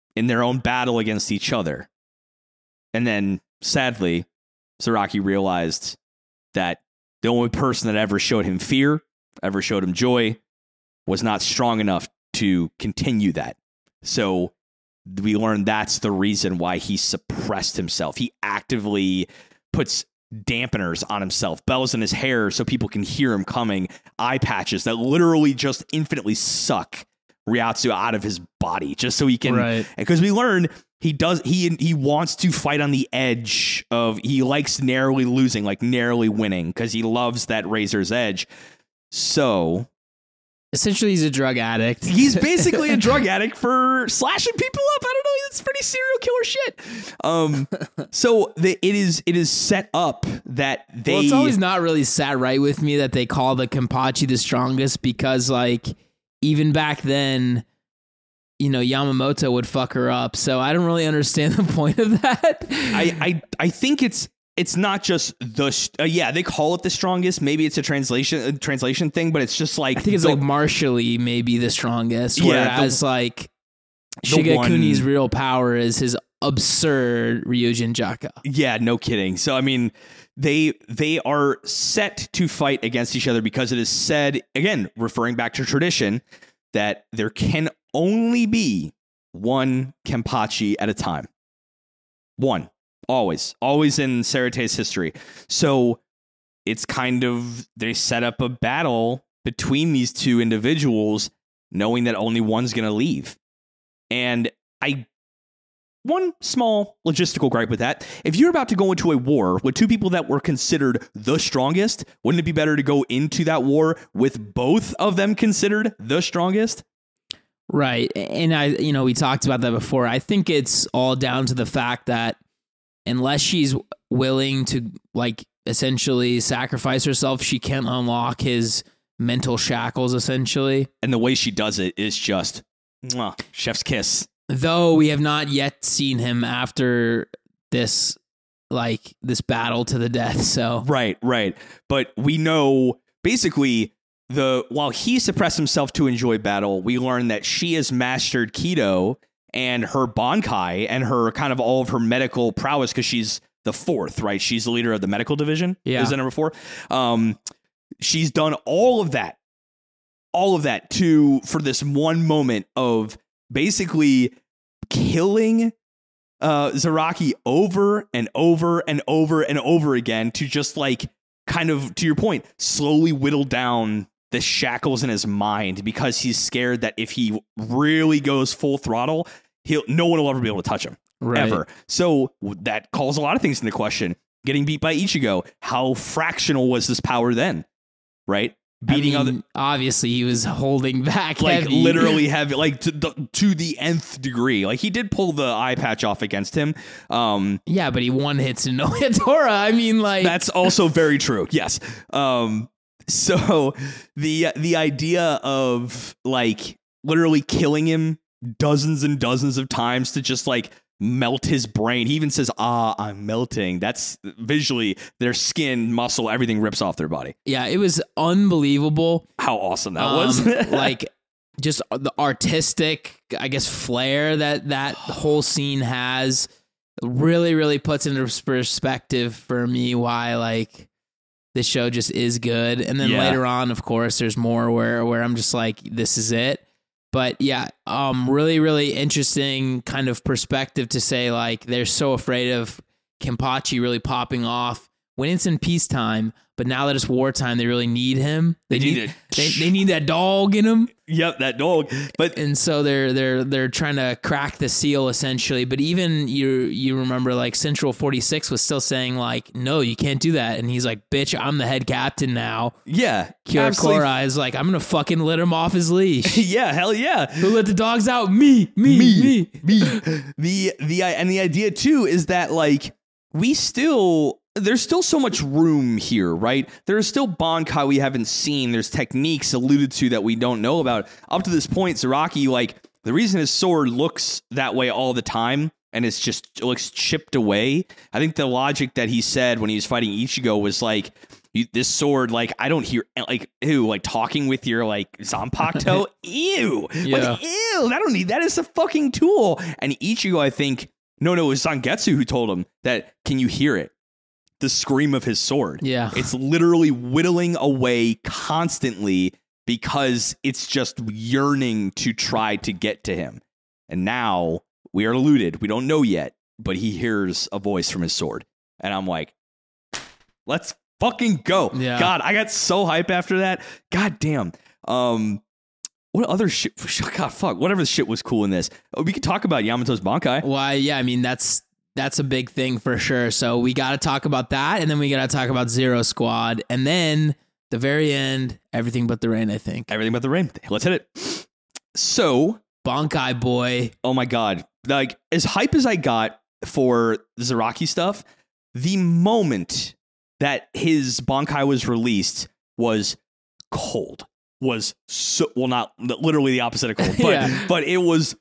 in their own battle against each other. And then, sadly, Zaraki realized that the only person that ever showed him fear, ever showed him joy, was not strong enough to continue that. So we learned that's the reason why he suppressed himself. He actively puts dampeners on himself, bells in his hair so people can hear him coming, eye patches that literally just infinitely suck Ryatsu out of his body just so he can, right. Because we learned he does, he, he wants to fight on the edge of, he likes narrowly losing, like narrowly winning, because he loves that razor's edge. So essentially he's a drug addict. He's basically a drug addict for slashing people up. I don't know. It's pretty serial killer shit. Um, so the, it is it is set up that they. Well, it's always not really sat right with me that they call the Kenpachi the strongest, because like even back then, you know, Yamamoto would fuck her up. So I don't really understand the point of that. I I, I think it's. It's not just the uh, yeah they call it the strongest. Maybe it's a translation a translation thing, but it's just like I think it's the, like martially maybe the strongest. Yeah, whereas the, like the Shigekuni's one, real power is his absurd Ryujin Jaka. Yeah, no kidding. So I mean, they they are set to fight against each other because it is said, again, referring back to tradition, that there can only be one Kenpachi at a time. One. Always, always in Sarate's history. So it's kind of, they set up a battle between these two individuals, knowing that only one's going to leave. And I, one small logistical gripe with that. If you're about to go into a war with two people that were considered the strongest, wouldn't it be better to go into that war with both of them considered the strongest? Right. And I, you know, we talked about that before. I think it's all down to the fact that unless she's willing to, like, essentially sacrifice herself, she can't unlock his mental shackles, essentially. And the way she does it is just, mwah, chef's kiss. Though we have not yet seen him after this, like, this battle to the death, so. Right, right. But we know, basically, the while he suppressed himself to enjoy battle, we learn that she has mastered Kido and her Bankai and her kind of all of her medical prowess, because she's the fourth, right? She's the leader of the medical division. Yeah. Is that number four? Um, she's done all of that, all of that to, for this one moment of basically killing uh, Zaraki over and over and over and over again to just like, kind of, to your point, slowly whittle down the shackles in his mind, because he's scared that if he really goes full throttle, he'll no one will ever be able to touch him. Right. Ever. So that calls a lot of things into question. Getting beat by Ichigo, how fractional was this power then? Right? Beating I mean, other, obviously he was holding back, like heavy. literally heavy, like to the to the nth degree. Like he did pull the eye patch off against him. Um, yeah, but he one hits no Tora. I mean, like that's also very true. Yes. Um, so the the idea of like literally killing him dozens and dozens of times to just like melt his brain. He even says, "Ah, I'm melting." That's visually their skin, muscle, everything rips off their body. Yeah, it was unbelievable. How awesome that um, was. Like just the artistic, I guess, flair that that whole scene has really, really puts into perspective for me why like this show just is good. And then yeah. later on, of course, there's more where where I'm just like, this is it. But yeah, um, really, really interesting kind of perspective to say like they're so afraid of Kenpachi really popping off when it's in peacetime, but now that it's wartime, they really need him. They, they need, need they, they need that dog in him. Yep, that dog. But and so they're they're they're trying to crack the seal essentially. But even you you remember like Central forty-six was still saying like, no, you can't do that. And he's like, bitch, I'm the head captain now. Yeah, Kirakora is like, I'm gonna fucking let him off his leash. Yeah, hell yeah. Who let the dogs out? Me, me, me, me. me. The the and the idea too is that like we still. There's still so much room here, right? There's still Bankai we haven't seen. There's techniques alluded to that we don't know about. Up to this point, Zaraki, like, the reason his sword looks that way all the time and it's just it looks chipped away, I think the logic that he said when he was fighting Ichigo was like, You, this sword, like, I don't hear, like, ew, like, talking with your, like, Zanpakuto, ew. Yeah. Like, ew, I don't need that. It's a fucking tool. And Ichigo, I think, no, no, it was Zangetsu who told him that, can you hear it? The scream of his sword. Yeah. It's literally whittling away constantly because it's just yearning to try to get to him. And now we are eluded. We don't know yet, but he hears a voice from his sword. And I'm like, let's fucking go. Yeah. God, I got so hype after that. God damn. Um, what other shit? God, fuck. Whatever shit was cool in this. Oh, we could talk about Yamato's Bankai. Well, yeah, I mean, that's that's a big thing for sure. So we got to talk about that. And then we got to talk about Zero Squad. And then the very end, everything but the rain, I think. Everything but the rain. Let's hit it. So, Bankai boy. oh my God. Like, as hype as I got for the Zaraki stuff, the moment that his Bankai was released was cold. Was so, well, not literally the opposite of cold, but, Yeah. but it was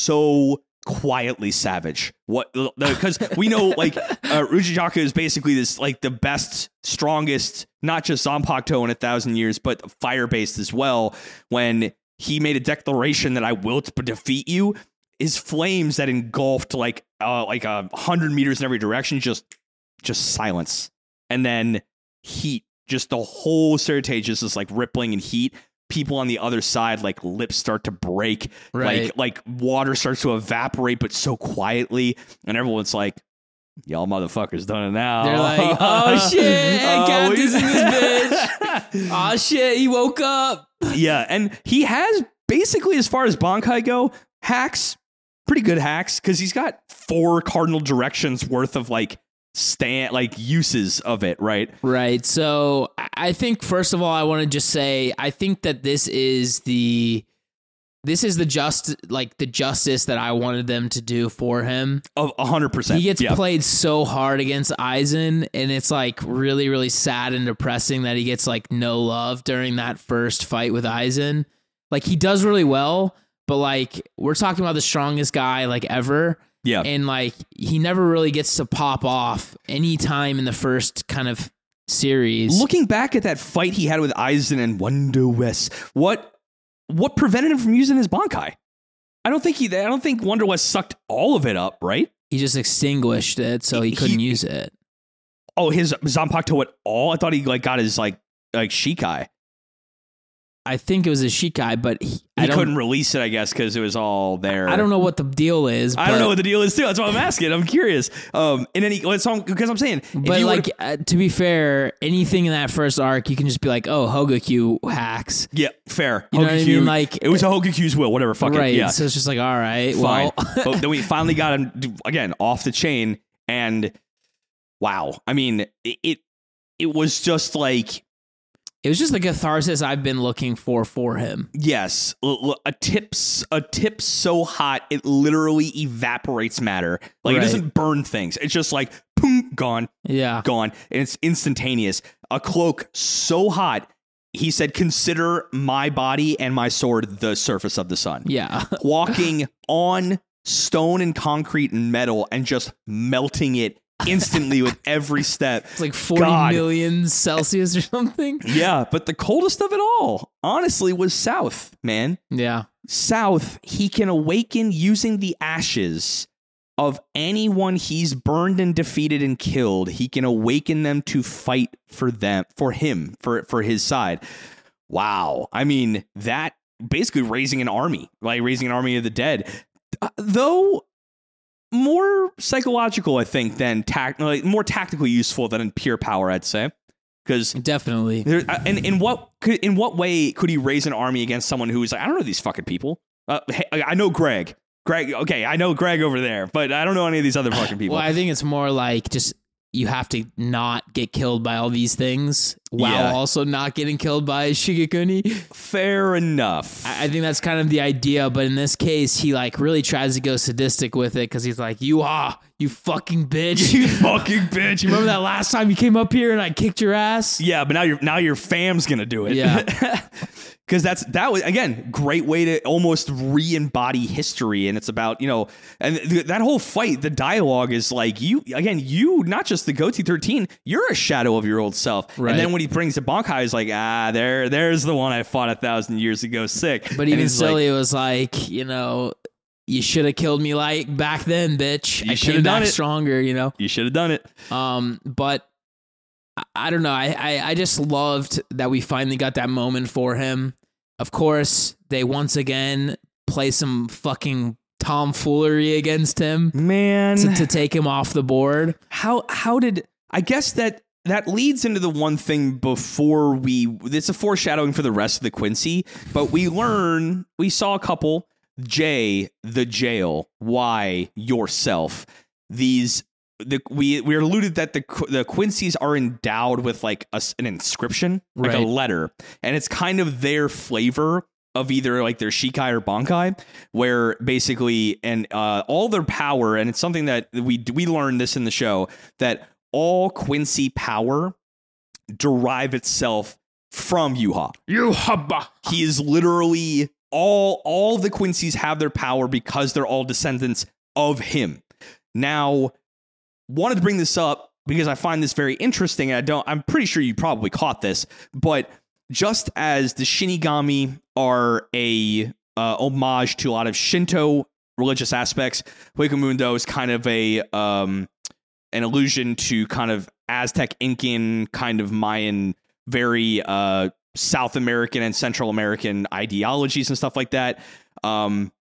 so quietly savage. What, because we know, like, uh, Uchijaku is basically this, like, the best, strongest, not just Zanpakuto in a thousand years, but fire-based as well. When he made a declaration that I will t- defeat you, his flames that engulfed like uh, like a hundred meters in every direction, just just silence, and then heat. Just the whole Sirte just is like rippling in heat. People on the other side, like lips start to break, Right. like like water starts to evaporate, but so quietly, and everyone's like, "Y'all motherfuckers done it now." They're like, oh shit, Oh, Captain's we- in this bitch. Oh shit, he woke up. Yeah, and he has basically, as far as Bankai go, hacks, pretty good hacks, because he's got four cardinal directions worth of like stand like uses of it, right? Right. So I think first of all, I want to just say I think that this is the this is the just like the justice that I wanted them to do for him. Of a hundred percent. He gets yeah. played so hard against Aizen, and it's like really, really sad and depressing that he gets like no love during that first fight with Aizen. Like he does really well, but like we're talking about the strongest guy like ever. Yeah. And like he never really gets to pop off any time in the first kind of series. Looking back at that fight he had with Aizen and Wonder West, what what prevented him from using his Bankai? I don't think he I don't think Wonder West sucked all of it up, right? He just extinguished it, so he, He- couldn't he- use it. Oh, his Zanpakuto at all? I thought he like got his like like Shikai. I think it was a Shikai, but he, He I don't. couldn't release it, I guess, because it was all there. I don't know what the deal is. I don't but- know what the deal is too. That's why I'm asking. I'm curious. Um, in any, because I'm, I'm saying, if But you like would've- uh, to be fair, anything in that first arc, you can just be like, "Oh, Hogakyu hacks." yeah, fair. You know what I Hokugyu- mean? Like- it was a Hogakyu's will, whatever. Fuck right. it. Yeah, So it's just like, all right, fine. well, But then we finally got him again off the chain, and wow, I mean, it it, it was just like. it was just the catharsis I've been looking for for him. Yes, l- l- a tip's a tip so hot it literally evaporates matter. Like Right. it doesn't burn things. It's just like boom, gone, Yeah. gone, and it's instantaneous. A cloak so hot, he said, "Consider my body and my sword the surface of the sun." Yeah. Walking on stone and concrete and metal and just melting it instantly with every step. It's like forty God. million Celsius or something. Yeah, but the coldest of it all, honestly, was South, man. Yeah. South, he can awaken using the ashes of anyone he's burned and defeated and killed. He can awaken them to fight for them, for him, for, for his side. Wow. I mean, that basically raising an army, like raising an army of the dead. Uh, though more psychological, I think, than tact, like, more tactically useful than in pure power, I'd say. Because Definitely. there, uh, and in what could, in what way could he raise an army against someone who's like, I don't know these fucking people. Uh, hey, I know Greg. Greg, okay, I know Greg over there, but I don't know any of these other fucking people. Well, I think it's more like just you have to not get killed by all these things while Yeah. also not getting killed by Shigekuni. Fair enough. I I think that's kind of the idea, but in this case, he like really tries to go sadistic with it because he's like, "You are, you fucking bitch! You fucking bitch. You remember that last time you came up here and I kicked your ass?" Yeah, but now your now your fam's gonna do it. Yeah. Because that's that was again great way to almost re-embody history, and it's about you know, and th- that whole fight, the dialogue is like you again, you not just the Goatee thirteen, you're a shadow of your old self. Right. And then when he brings the Bankai, he's like, ah, there, there's the one I fought a thousand years ago, sick. But And even he's still, like, it was like, you know, you should have killed me like back then, bitch. You I shoulda came done back it. stronger, you know. you should have done it. Um, but I, I don't know. I, I I just loved that we finally got that moment for him. Of course, they once again play some fucking tomfoolery against him Man, to, to take him off the board. how how did I guess that that leads into the one thing before we it's a foreshadowing for the rest of the Quincy, but we learn we saw a couple J, the jail, Y, yourself. These the we we alluded that the the Quincy's are endowed with like a, an inscription, like Right. a letter, and it's kind of their flavor of either like their Shikai or Bankai, where basically and uh, all their power, and it's something that we we learned this in the show that all Quincy power derive itself from Yuha. Yuha. He is literally all all the Quincy's have their power because they're all descendants of him. Now, wanted to bring this up because I find this very interesting. And I don't. I'm pretty sure you probably caught this, but just as the Shinigami are a uh, homage to a lot of Shinto religious aspects, Hueco is kind of a um, an allusion to kind of Aztec, Incan, kind of Mayan, very uh, South American and Central American ideologies and stuff like that. Um,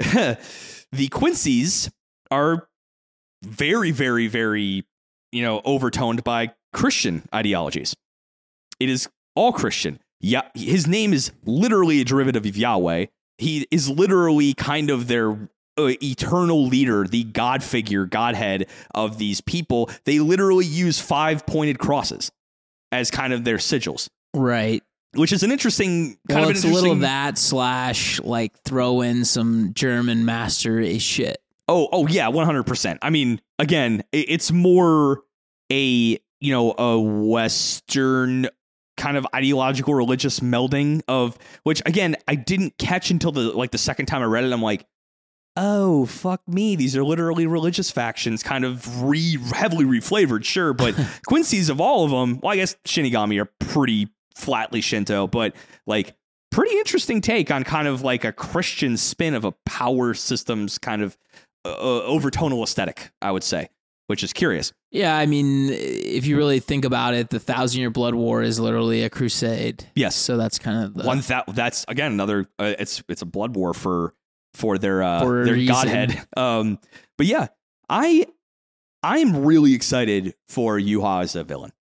the Quincy's are very, very, very, you know, overtoned by Christian ideologies. It is all Christian. Yeah, his name is literally a derivative of Yahweh. He is literally kind of their uh, eternal leader, the God figure, Godhead of these people. They literally use five pointed crosses as kind of their sigils, Right. which is an interesting kind Well, of an it's a interesting. little that slash like throw in some German master shit. Oh, oh yeah, one hundred percent. I mean, again, i- it's more a, you know, a Western kind of ideological religious melding of which again, I didn't catch until the like the second time I read it. I'm like, oh, fuck me. These are literally religious factions, kind of re heavily reflavored, sure, but Quincy's of all of them, well, I guess Shinigami are pretty flatly Shinto, but like pretty interesting take on kind of like a Christian spin of a power systems kind of uh, overtonal aesthetic, I would say, which is curious. Yeah, I mean, if you really think about it, the Thousand Year Blood War is literally a crusade. Yes. So that's kind of the, One that that's again another uh, it's it's a blood war for for their uh, For a their reason. godhead. Um, but yeah, I I'm really excited for Yuha as a villain.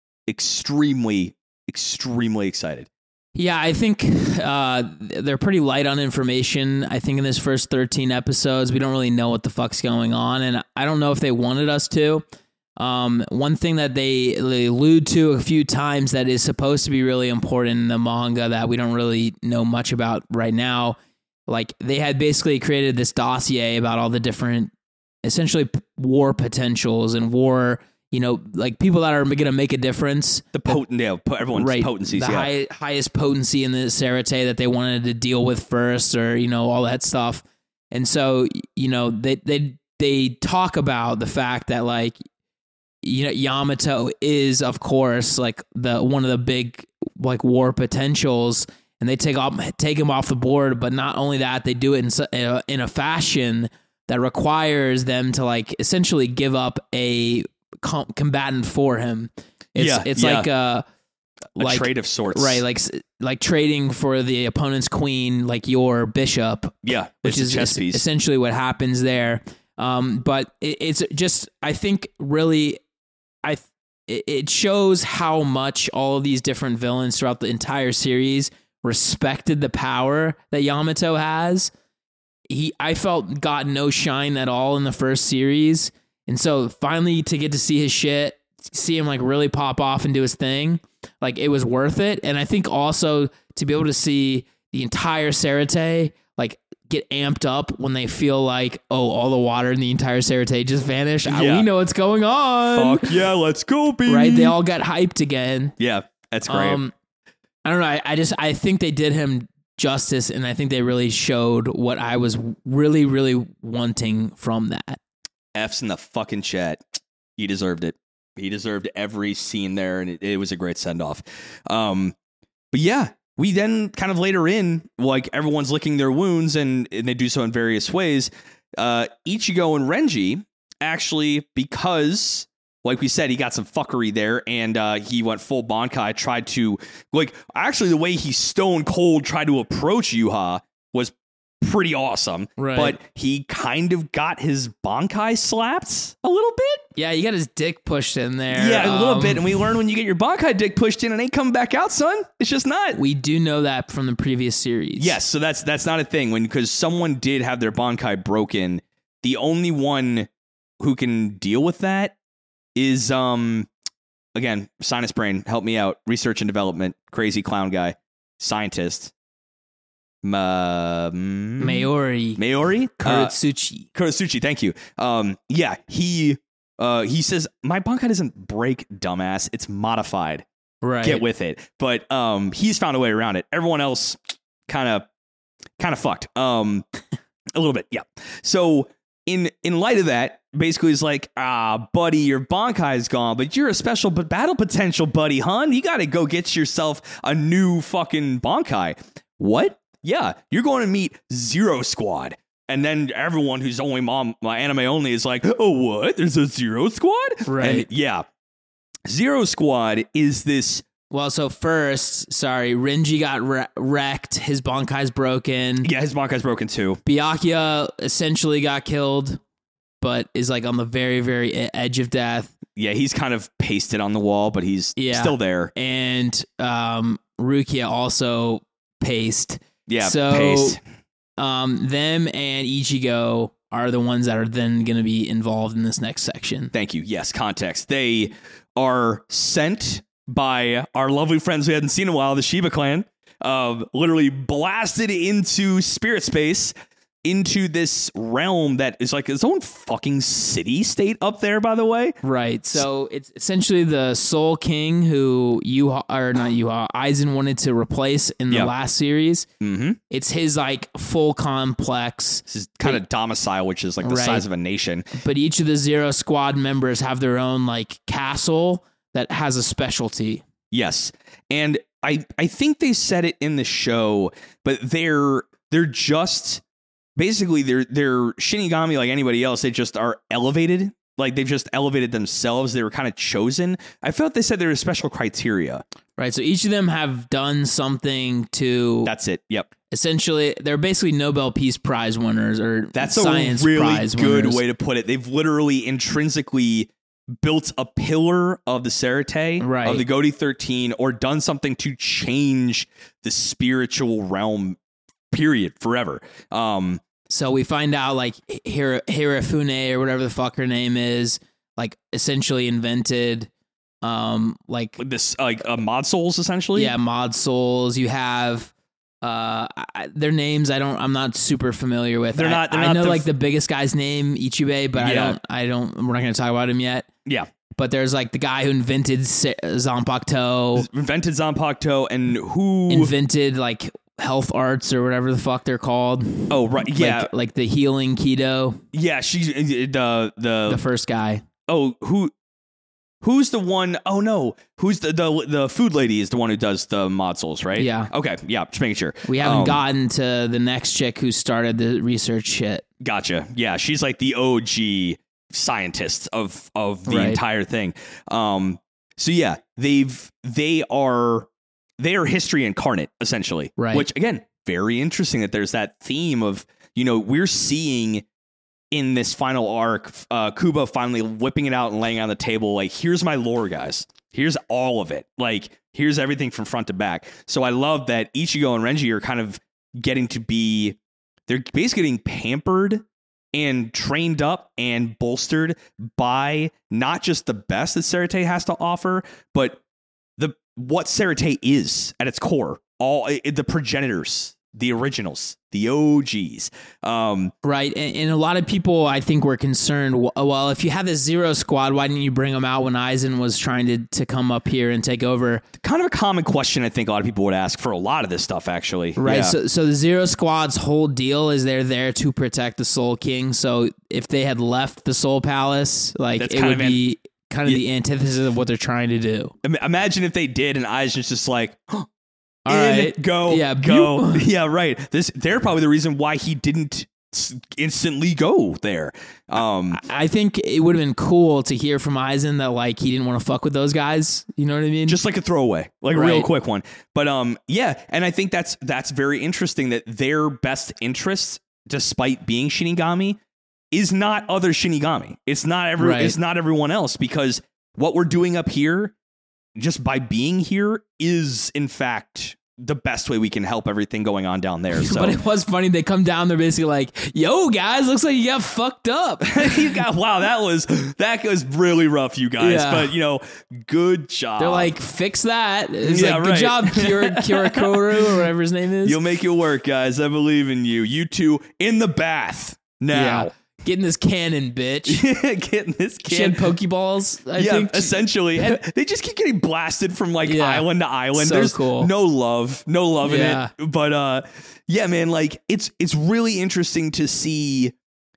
Extremely, extremely excited. Yeah, I think uh, they're pretty light on information. I think in this first thirteen episodes, we don't really know what the fuck's going on, and I don't know if they wanted us to. Um, one thing that they, they allude to a few times that is supposed to be really important in the manga that we don't really know much about right now, like they had basically created this dossier about all the different, essentially war potentials and war, you know, like people that are going to make a difference. The potent, yeah, po- everyone's Right, potencies, the yeah. high, highest potency in the Sarate that they wanted to deal with first, or you know all that stuff. And so you know they they they talk about the fact that like you know Yamato is of course like the one of the big like war potentials, and they take off take him off the board. But not only that, they do it in su- in a, in a fashion that requires them to like essentially give up a com- combatant for him. It's Yeah, it's yeah. like a a like trade of sorts. right, like s- like trading for the opponent's queen, like your bishop, Yeah, which it's is a chess es- piece. essentially what happens there. Um, but it, it's just, I think, really, I th- it it shows how much all of these different villains throughout the entire series respected the power that Yamato has. He, I felt, got no shine at all in the first series, and so finally to get to see his shit, see him like really pop off and do his thing, like it was worth it. And I think also to be able to see the entire Sarate like get amped up when they feel like, oh, all the water in the entire Sarate just vanished. Ah, Yeah. we know what's going on. Fuck yeah, let's go, baby. Right? They all got hyped again. Yeah, that's great. Um, I don't know. I, I just I think they did him justice, and I think they really showed what I was really, really wanting from that. F's in the fucking chat. He deserved it. He deserved every scene there, and it, it was a great send off. Um, but yeah, we then kind of later in, like everyone's licking their wounds, and, and they do so in various ways. Uh, Ichigo and Renji actually, because like we said, he got some fuckery there, and uh, he went full Bankai, tried to, like, actually the way he stone cold tried to approach Yuha was pretty awesome. Right. But he kind of got his Bankai slapped a little bit. Yeah, you got his dick pushed in there. Yeah, a little Um, bit. And we learned when you get your Bankai dick pushed in, it ain't coming back out, son. It's just not. We do know that from the previous series. Yes, so that's that's not a thing. When because someone did have their Bankai broken, the only one who can deal with that is um again, Sinus Brain, help me out. Research and development, crazy clown guy, scientist. Ma, mm, Maori. Maori? Uh, Kurotsuchi. Kurotsuchi, thank you. Um, yeah, he uh, he says, my Bankai doesn't break, dumbass. It's modified. Right. Get with it. But um, he's found a way around it. Everyone else kind of kind of fucked. Um, a little bit, yeah. So in in light of that, basically he's like, ah, buddy, your Bankai is gone, but you're a special but battle potential, buddy, hun. You got to go get yourself a new fucking Bankai. What? Yeah, you're going to meet Zero Squad. And then everyone who's only mom, my anime only is like, oh, what? There's a Zero Squad? Right. And yeah. Zero Squad is this. Well, so first, sorry, Renji got wre- wrecked. His Bankai's broken. Yeah, his Bankai's broken too. Byakuya essentially got killed, but is like on the very, very e- edge of death. Yeah, he's kind of pasted on the wall, but he's Yeah. still there. And um, Rukia also paced. Yeah, so paste. um, them and Ichigo are the ones that are then going to be involved in this next section. Thank you. Yes, context. They are sent by our lovely friends we hadn't seen in a while, the Shiba clan, uh, literally blasted into spirit space, into this realm that is like its own fucking city state up there, by the way. Right. So it's essentially the Soul King who you or not you Aizen wanted to replace in the Yep. last series. Mm-hmm. It's his like full complex, This is kind of domicile, which is like the Right. size of a nation. but each of the Zero Squad members have their own like castle that has a specialty. Yes. And I I think they said it in the show, but they're they're just basically they're they're Shinigami like anybody else. They just are elevated. Like they've just elevated themselves. They were kind of chosen. I felt they said there was special criteria. Right. So each of them have done something to That's it. Yep. essentially they're basically Nobel Peace Prize winners or That's science a really prize good winners. way to put it. They've literally intrinsically built a pillar of the Serite, Right. of the Godi thirteen, or done something to change the spiritual realm, period, forever. Um, So we find out like Hira, Hirafune or whatever the fuck her name is, like essentially invented um like this like uh, mod souls essentially. yeah, mod souls. You have uh I, their names I don't I'm not super familiar with. They're I- not- they're I not know the like f- the biggest guy's name, Ichibei, but I Yeah. don't I don't we're not going to talk about him yet. Yeah. But there's like the guy who invented Se- Zanpakuto, Invented Zanpakuto, and who invented like health arts or whatever the fuck they're called. oh right yeah Like, like the healing keto, yeah she's the the, the first guy. oh who who's the one oh no who's the, the the food lady is the one who does the mod souls, right? Yeah. Okay, yeah, just making sure. We haven't Um, gotten to the next chick who started the research shit. Gotcha. Yeah, she's like the O G scientist of of the Right. entire thing. Um so yeah, they've they are they are history incarnate essentially. Right. Which again, very interesting that there's that theme of, you know, we're seeing in this final arc uh Kubo finally whipping it out and laying on the table like, here's my lore, guys. Here's all of it. Like, here's everything from front to back. So I love that Ichigo and Renji are kind of getting to be they're basically getting pampered and trained up and bolstered by not just the best that Serite has to offer, but the what Serite is at its core. All it, the progenitors, the originals, the O Gs. Um, right. And, and a lot of people, I think, were concerned, well, if you have this Zero Squad, why didn't you bring them out when Aizen was trying to, to come up here and take over? Kind of a common question I think a lot of people would ask for a lot of this stuff, actually. Right. Yeah. So, so the Zero Squad's whole deal is they're there to protect the Soul King. So if they had left the Soul Palace, like That's it kind would of be an, kind of yeah. the antithesis of what they're trying to do. Imagine if they did and Aizen's just like, oh, All in, right. go, Yeah, go. Yeah, right. This they're probably the reason why he didn't instantly go there. Um, I think it would have been cool to hear from Aizen that like he didn't want to fuck with those guys. You know what I mean? just like a throwaway, like a Right. real quick one. But um, yeah, and I think that's that's very interesting that their best interests, despite being Shinigami, is not other Shinigami. It's not every. Right. It's not everyone else, because what we're doing up here, just by being here, is in fact the best way we can help everything going on down there. So. But it was funny. They come down. They're basically like, "Yo, guys, looks like you got fucked up." you got wow. That was that was really rough, you guys. Yeah. But you know, good job. They're like, "Fix that." It's Yeah, like, "Good right. job, Kira Kirikoru or whatever his name is." You'll make it work, guys. I believe in you. You two in the bath now. Yeah. Getting this cannon, bitch. Getting this She had kid. Pokeballs, I Yeah, think. essentially. And they just keep getting blasted from like Yeah. island to island. So There's cool. no love. No love Yeah. in it. But uh yeah, man, like it's it's really interesting to see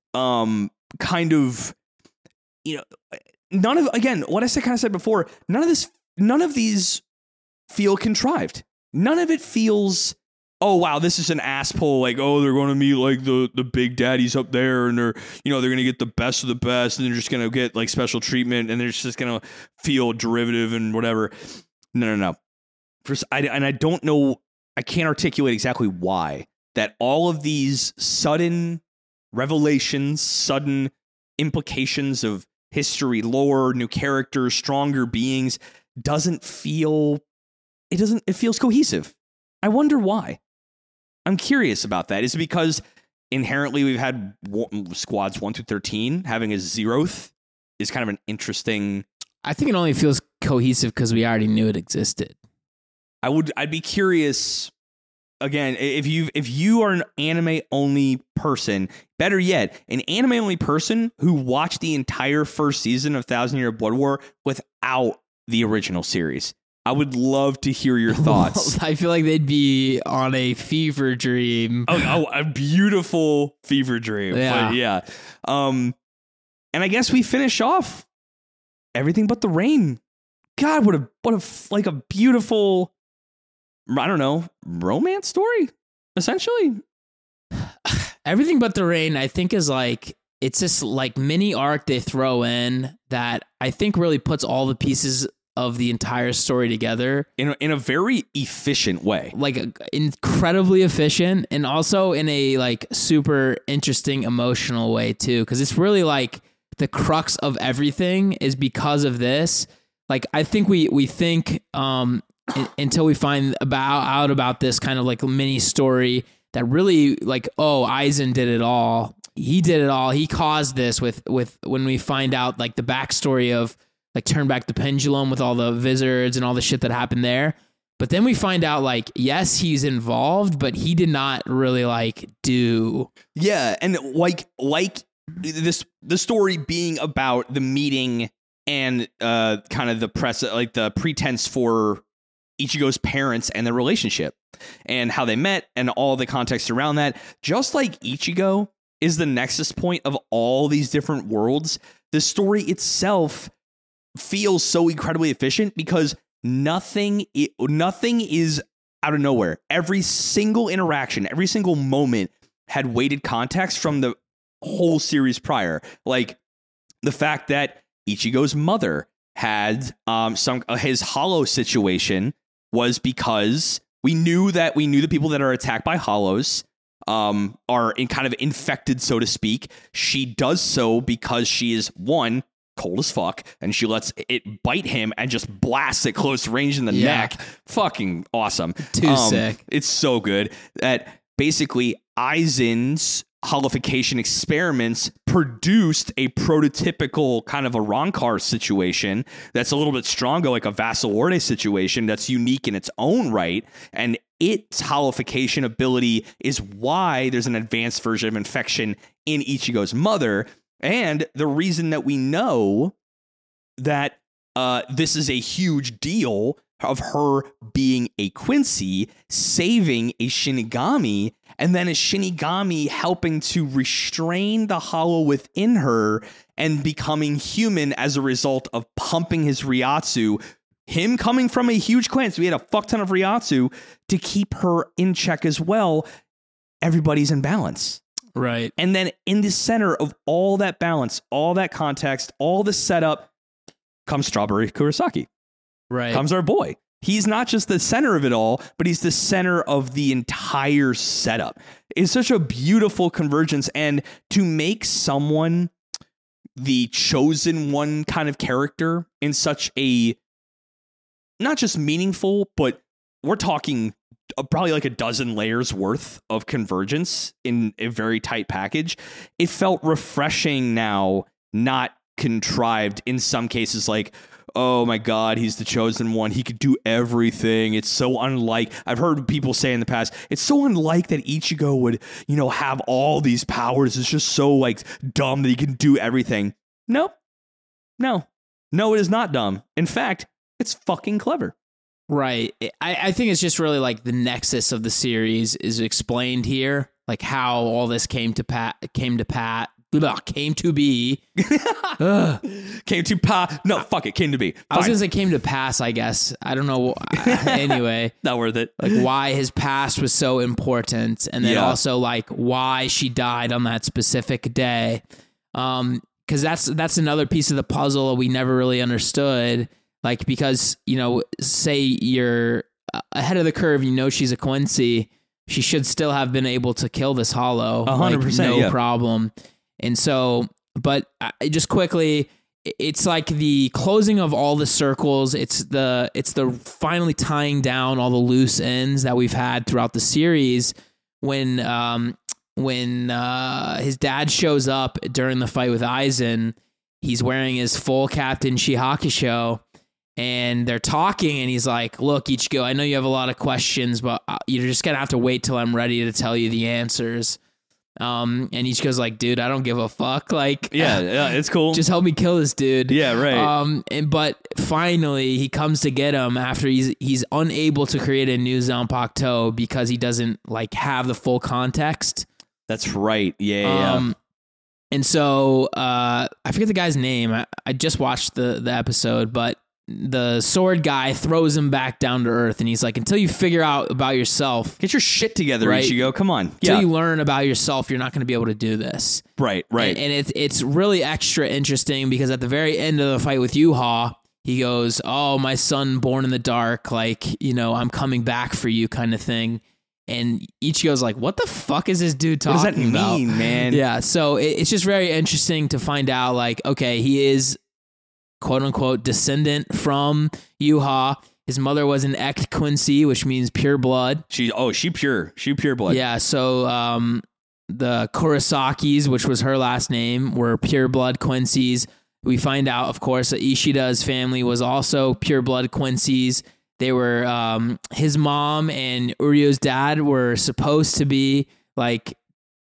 um kind of you know none of again, what I said kind of said before, none of this none of these feel contrived. None of it feels oh wow, this is an ass pull. Like, oh, they're going to meet like the, the big daddies up there, and they're you know they're going to get the best of the best, and they're just going to get like special treatment, and they're just going to feel derivative and whatever. No, no, no. First, I, and I don't know. I can't articulate exactly why that all of these sudden revelations, sudden implications of history, lore, new characters, stronger beings doesn't feel. It doesn't. It feels cohesive. I wonder why. I'm curious about that. Is it because inherently we've had one, squads one through thirteen having a zeroth is kind of an interesting. I think it only feels cohesive because we already knew it existed. I would. I'd be curious. Again, if you if you are an anime only person, better yet, an anime only person who watched the entire first season of Thousand Year Blood War without the original series. I would love to hear your thoughts. I feel like they'd be on a fever dream. Oh, oh, a beautiful fever dream. Yeah. But yeah. Um, and I guess we finish off everything but the rain. God, what a what a like a beautiful, I don't know, romance story, essentially. Everything but the rain, I think, is like it's this like mini arc they throw in that I think really puts all the pieces of the entire story together In a, in a very efficient way. like incredibly efficient, and also in a like super interesting emotional way too, because it's really like the crux of everything is because of this. Like I think we we think um in, until we find about out about this kind of like mini story that really like, oh, Aizen did it all, he did it all, he caused this with with when we find out like the backstory of like Turn Back the Pendulum with all the Vizards and all the shit that happened there. But then we find out like, yes, he's involved, but he did not really like do. Yeah, and like like this the story being about the meeting and uh kind of the press like the pretense for Ichigo's parents and their relationship and how they met and all the context around that. Just like Ichigo is the nexus point of all these different worlds, the story itself feels so incredibly efficient because nothing it, nothing is out of nowhere. Every single interaction, every single moment had weighted context from the whole series prior. Like the fact that Ichigo's mother had um some uh, his hollow situation was because we knew that we knew the people that are attacked by hollows um are in kind of infected, so to speak. She does so because she is one cold as fuck, and she lets it bite him and just blasts it close range in the Yeah. neck. Fucking awesome. Too Um, sick. It's so good that basically Aizen's holification experiments produced a prototypical kind of a Rancor situation that's a little bit stronger, like a Vassal Orde situation that's unique in its own right. And its holification ability is why there's an advanced version of infection in Ichigo's mother. And the reason that we know that uh, this is a huge deal of her being a Quincy, saving a Shinigami, and then a Shinigami helping to restrain the hollow within her and becoming human as a result of pumping his Ryatsu. Him coming from a huge clan, so we had a fuck ton of Ryatsu to keep her in check as well. Everybody's in balance. Right. And then in the center of all that balance, all that context, all the setup, comes Strawberry Kurosaki. Right. Comes our boy. He's not just the center of it all, but he's the center of the entire setup. It's such a beautiful convergence. And to make someone the chosen one kind of character in such a, not just meaningful, but we're talking probably like a dozen layers worth of convergence in a very tight package. It felt refreshing now, not contrived in some cases, like, oh my God, he's the chosen one. He could do everything. It's so unlike, I've heard people say in the past, it's so unlike that Ichigo would, you know, have all these powers. It's just so like dumb that he can do everything. Nope. No, no, it is not dumb. In fact, it's fucking clever. Right. I, I think it's just really like the nexus of the series is explained here, like how all this came to pat came to pat ugh, came to be. Came to pa. No, fuck it. Came to be. Fine. I was gonna say came to pass. I guess I don't know. Anyway, not worth it. Like why his past was so important, and then Yeah. also like why she died on that specific day. Um, because that's that's another piece of the puzzle we never really understood. Like, because, you know, say you're ahead of the curve, you know she's a Quincy, she should still have been able to kill this hollow. one hundred percent, like, no yeah. problem. And so, but uh, just quickly, it's like the closing of all the circles. It's the it's the finally tying down all the loose ends that we've had throughout the series. When um when uh, his dad shows up during the fight with Aizen, he's wearing his full Captain Shihakusho. And they're talking, and he's like, look, Ichigo, I know you have a lot of questions, but you're just going to have to wait till I'm ready to tell you the answers. Um, and Ichigo's like, dude, I don't give a fuck. Like, Yeah, yeah, it's cool. just help me kill this dude. Yeah, right. Um, and but finally, he comes to get him after he's he's unable to create a new Zanpakuto because he doesn't, like, have the full context. That's right. Yeah, yeah. Um, and so, uh, I forget the guy's name. I, I just watched the, the episode, but the sword guy throws him back down to earth, and he's like, until you figure out about yourself, Get your shit together, Right. Ichigo. Come on. until Yeah. you learn about yourself, you're not going to be able to do this. Right, right. And, and it's it's really extra interesting because at the very end of the fight with Yuha, he goes, oh, my son born in the dark, like, you know, I'm coming back for you kind of thing. And Ichigo's like, what the fuck is this dude what talking does that about? mean, man? Yeah, so it, it's just very interesting to find out, like, okay, he is quote unquote descendant from Yuha. His mother was an Ect Quincy, which means pure blood. She oh, she pure. She pure blood. Yeah, so um, the Kurosakis, which was her last name, were pure blood Quincy's. We find out, of course, that Ishida's family was also pure blood Quincy's. They were um, his mom and Urio's dad were supposed to be like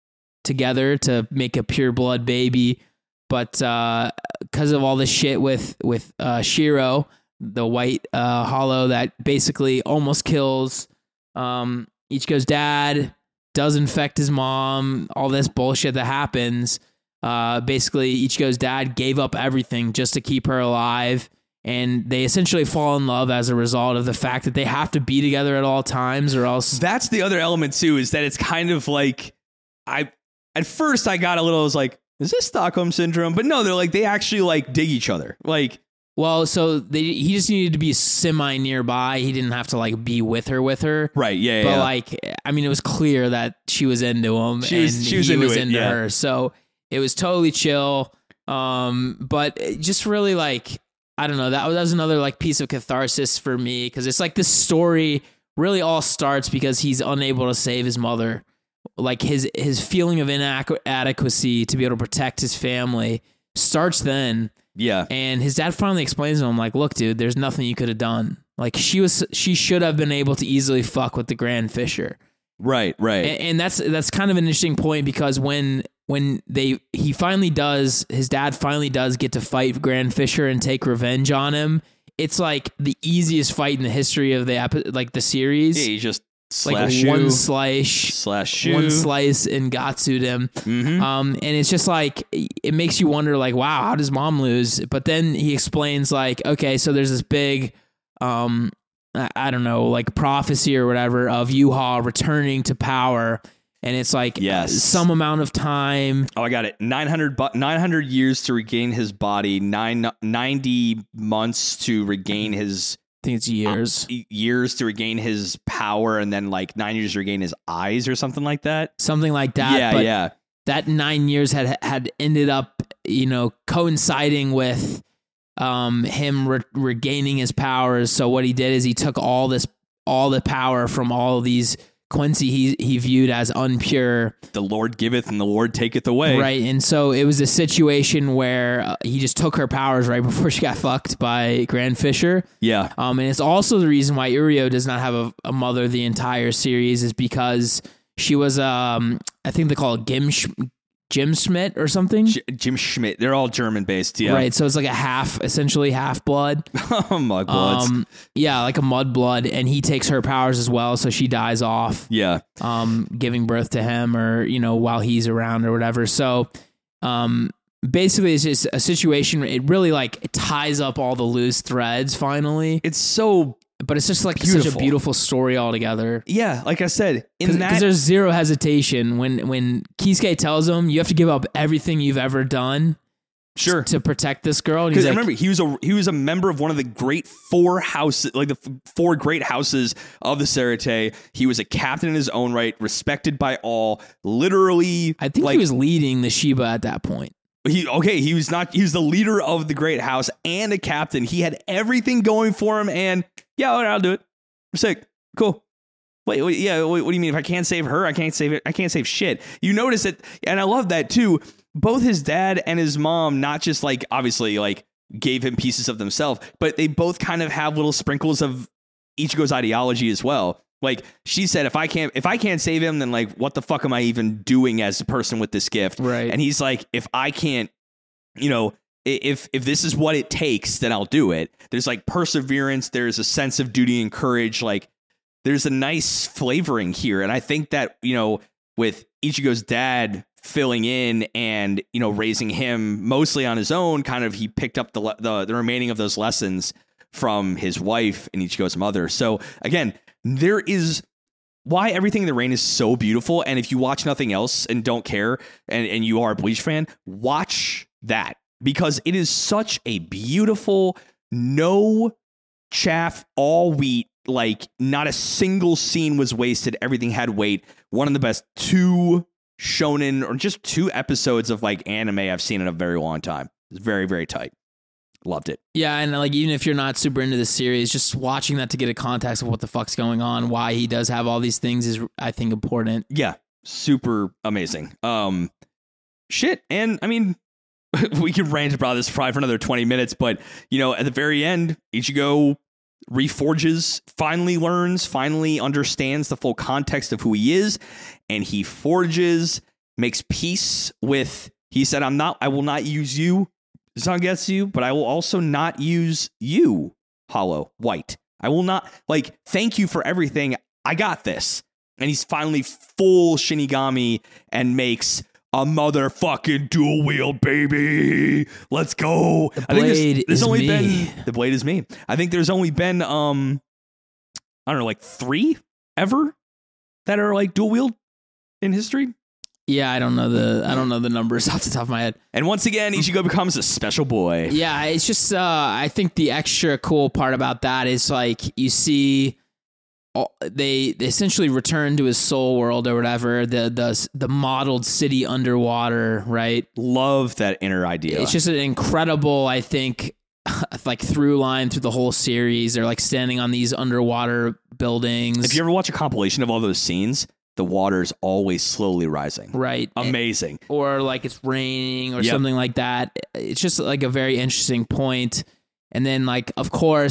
together to make a pure blood baby. But uh, because of all this shit with with uh, Shiro, the white uh, hollow that basically almost kills um, Ichigo's dad, does infect his mom, all this bullshit that happens. Uh, basically, Ichigo's dad gave up everything just to keep her alive, and they essentially fall in love as a result of the fact that they have to be together at all times, or else. That's the other element too, is that it's kind of like I at first I got a little I was like, is this Stockholm syndrome? But no, they're like they actually like dig each other. Like Well, so they, he just needed to be semi nearby. He didn't have to like be with her, with her. right, yeah, But yeah. like, I mean, it was clear that she was into him. She was- and she was he into was it, into yeah. her. So it was totally chill. Um, but it just really like, I don't know. That was, that was another like piece of catharsis for me because it's like this story really all starts because he's unable to save his mother. Like his his feeling of inadequacy to be able to protect his family starts then. yeah. And his dad finally explains to him, like, look, dude, there's nothing you could have done. Like she was, she should have been able to easily fuck with the Grand Fisher. Right, right. And, and that's that's kind of an interesting point because when when they he finally does, his dad finally does get to fight Grand Fisher and take revenge on him. It's like the easiest fight in the history of the epi- like the series. Yeah, he just like slash one shoe, slash slash shoe. one slice and Gatsu'd him. Mm-hmm. Um, and it's just like it makes you wonder, like, wow, how does mom lose? But then he explains, like, okay, so there's this big, um, I, I don't know, like prophecy or whatever of Yuha returning to power. And it's like yes. some amount of time. Oh, I got it. nine hundred, bu- nine hundred years to regain his body, nine, ninety months to regain his... I think it's years. Uh, years to regain his power, and then like nine years to regain his eyes or something like that. Something like that. Yeah, but yeah. That nine years had had ended up, you know, coinciding with um, him re- regaining his powers. So what he did is he took all this, all the power from all of these Quincy he he viewed as unpure. The Lord giveth and the Lord taketh away. Right, and so it was a situation where uh, he just took her powers right before she got fucked by Grand Fisher. Yeah. Um, and it's also the reason why Uryo does not have a, a mother the entire series is because she was, um, I think they call it Gim Sch- Jim Schmidt or something. J- Jim Schmidt. They're all German based. Yeah. Right. So it's like a half, essentially half blood. Oh, mud bloods. Um, yeah, like a mud blood, and he takes her powers as well, so she dies off. Yeah. Um, giving birth to him, or you know, while he's around or whatever. So, um, basically, it's just a situation. It really like it ties up all the loose threads. Finally, It's so but it's just like beautiful. such a beautiful story altogether. Yeah, like I said, in Because that there's zero hesitation when when Kisuke tells him you have to give up everything you've ever done. Sure. To protect this girl. And Because he's I like, remember he was a he was a member of one of the great four houses, like the f- four great houses of the Serite. He was a captain in his own right, respected by all. Literally, I think like, he was leading the Shiba at that point. He okay. He was not. He was the leader of the great house and a captain. He had everything going for him. And yeah, all right, I'll do it. I'm sick. Cool. Wait, wait yeah. Wait, what do you mean? If I can't save her, I can't save it. I can't save shit. You notice it, and I love that too. Both his dad and his mom, not just like obviously like gave him pieces of themselves, but they both kind of have little sprinkles of Ichigo's ideology as well. Like she said, if I can't, if I can't save him, then like, what the fuck am I even doing as a person with this gift? Right. And he's like, if I can't, you know, if if this is what it takes, then I'll do it. There's like perseverance. There's a sense of duty and courage. Like there's a nice flavoring here, and I think that you know, with Ichigo's dad filling in and you know raising him mostly on his own, kind of he picked up the the, the remaining of those lessons from his wife and Ichigo's mother. So again, there is why everything in the rain is so beautiful. And if you watch nothing else and don't care and, and you are a Bleach fan, watch that because it is such a beautiful, no chaff, all wheat, like not a single scene was wasted. Everything had weight. One of the best two shonen or just two episodes of like anime I've seen in a very long time. It's very, very tight. Loved it. Yeah, and like even if you're not super into the series, just watching that to get a context of what the fuck's going on, why he does have all these things is, I think, important. Yeah, super amazing. Um, shit, and I mean, we could rant about this probably for another twenty minutes, but you know, at the very end, Ichigo reforges, finally learns, finally understands the full context of who he is, and he forges, makes peace with. He said, "I'm not. I will not use you." Zangetsu, but I will also not use you, Hollow White. I will not, like, thank you for everything. I got this. And he's finally full Shinigami and makes a motherfucking dual wield, baby. Let's go. The I think blade there's, there's is only me. been, the blade is me. I think there's only been, um, I don't know, like three ever that are like dual wield in history. Yeah, I don't know the I don't know the numbers off the top of my head. And once again, Ichigo becomes a special boy. Yeah, it's just uh, I think the extra cool part about that is like you see all, they, they essentially return to his soul world or whatever, the the the modeled city underwater, right? Love that inner idea. It's just an incredible, I think, like through line through the whole series. They're like standing on these underwater buildings. If you ever watch a compilation of all those scenes, the water's always slowly rising. Right. Amazing. Or like it's raining or Yep. something like that. It's just like a very interesting point. And then like, of course,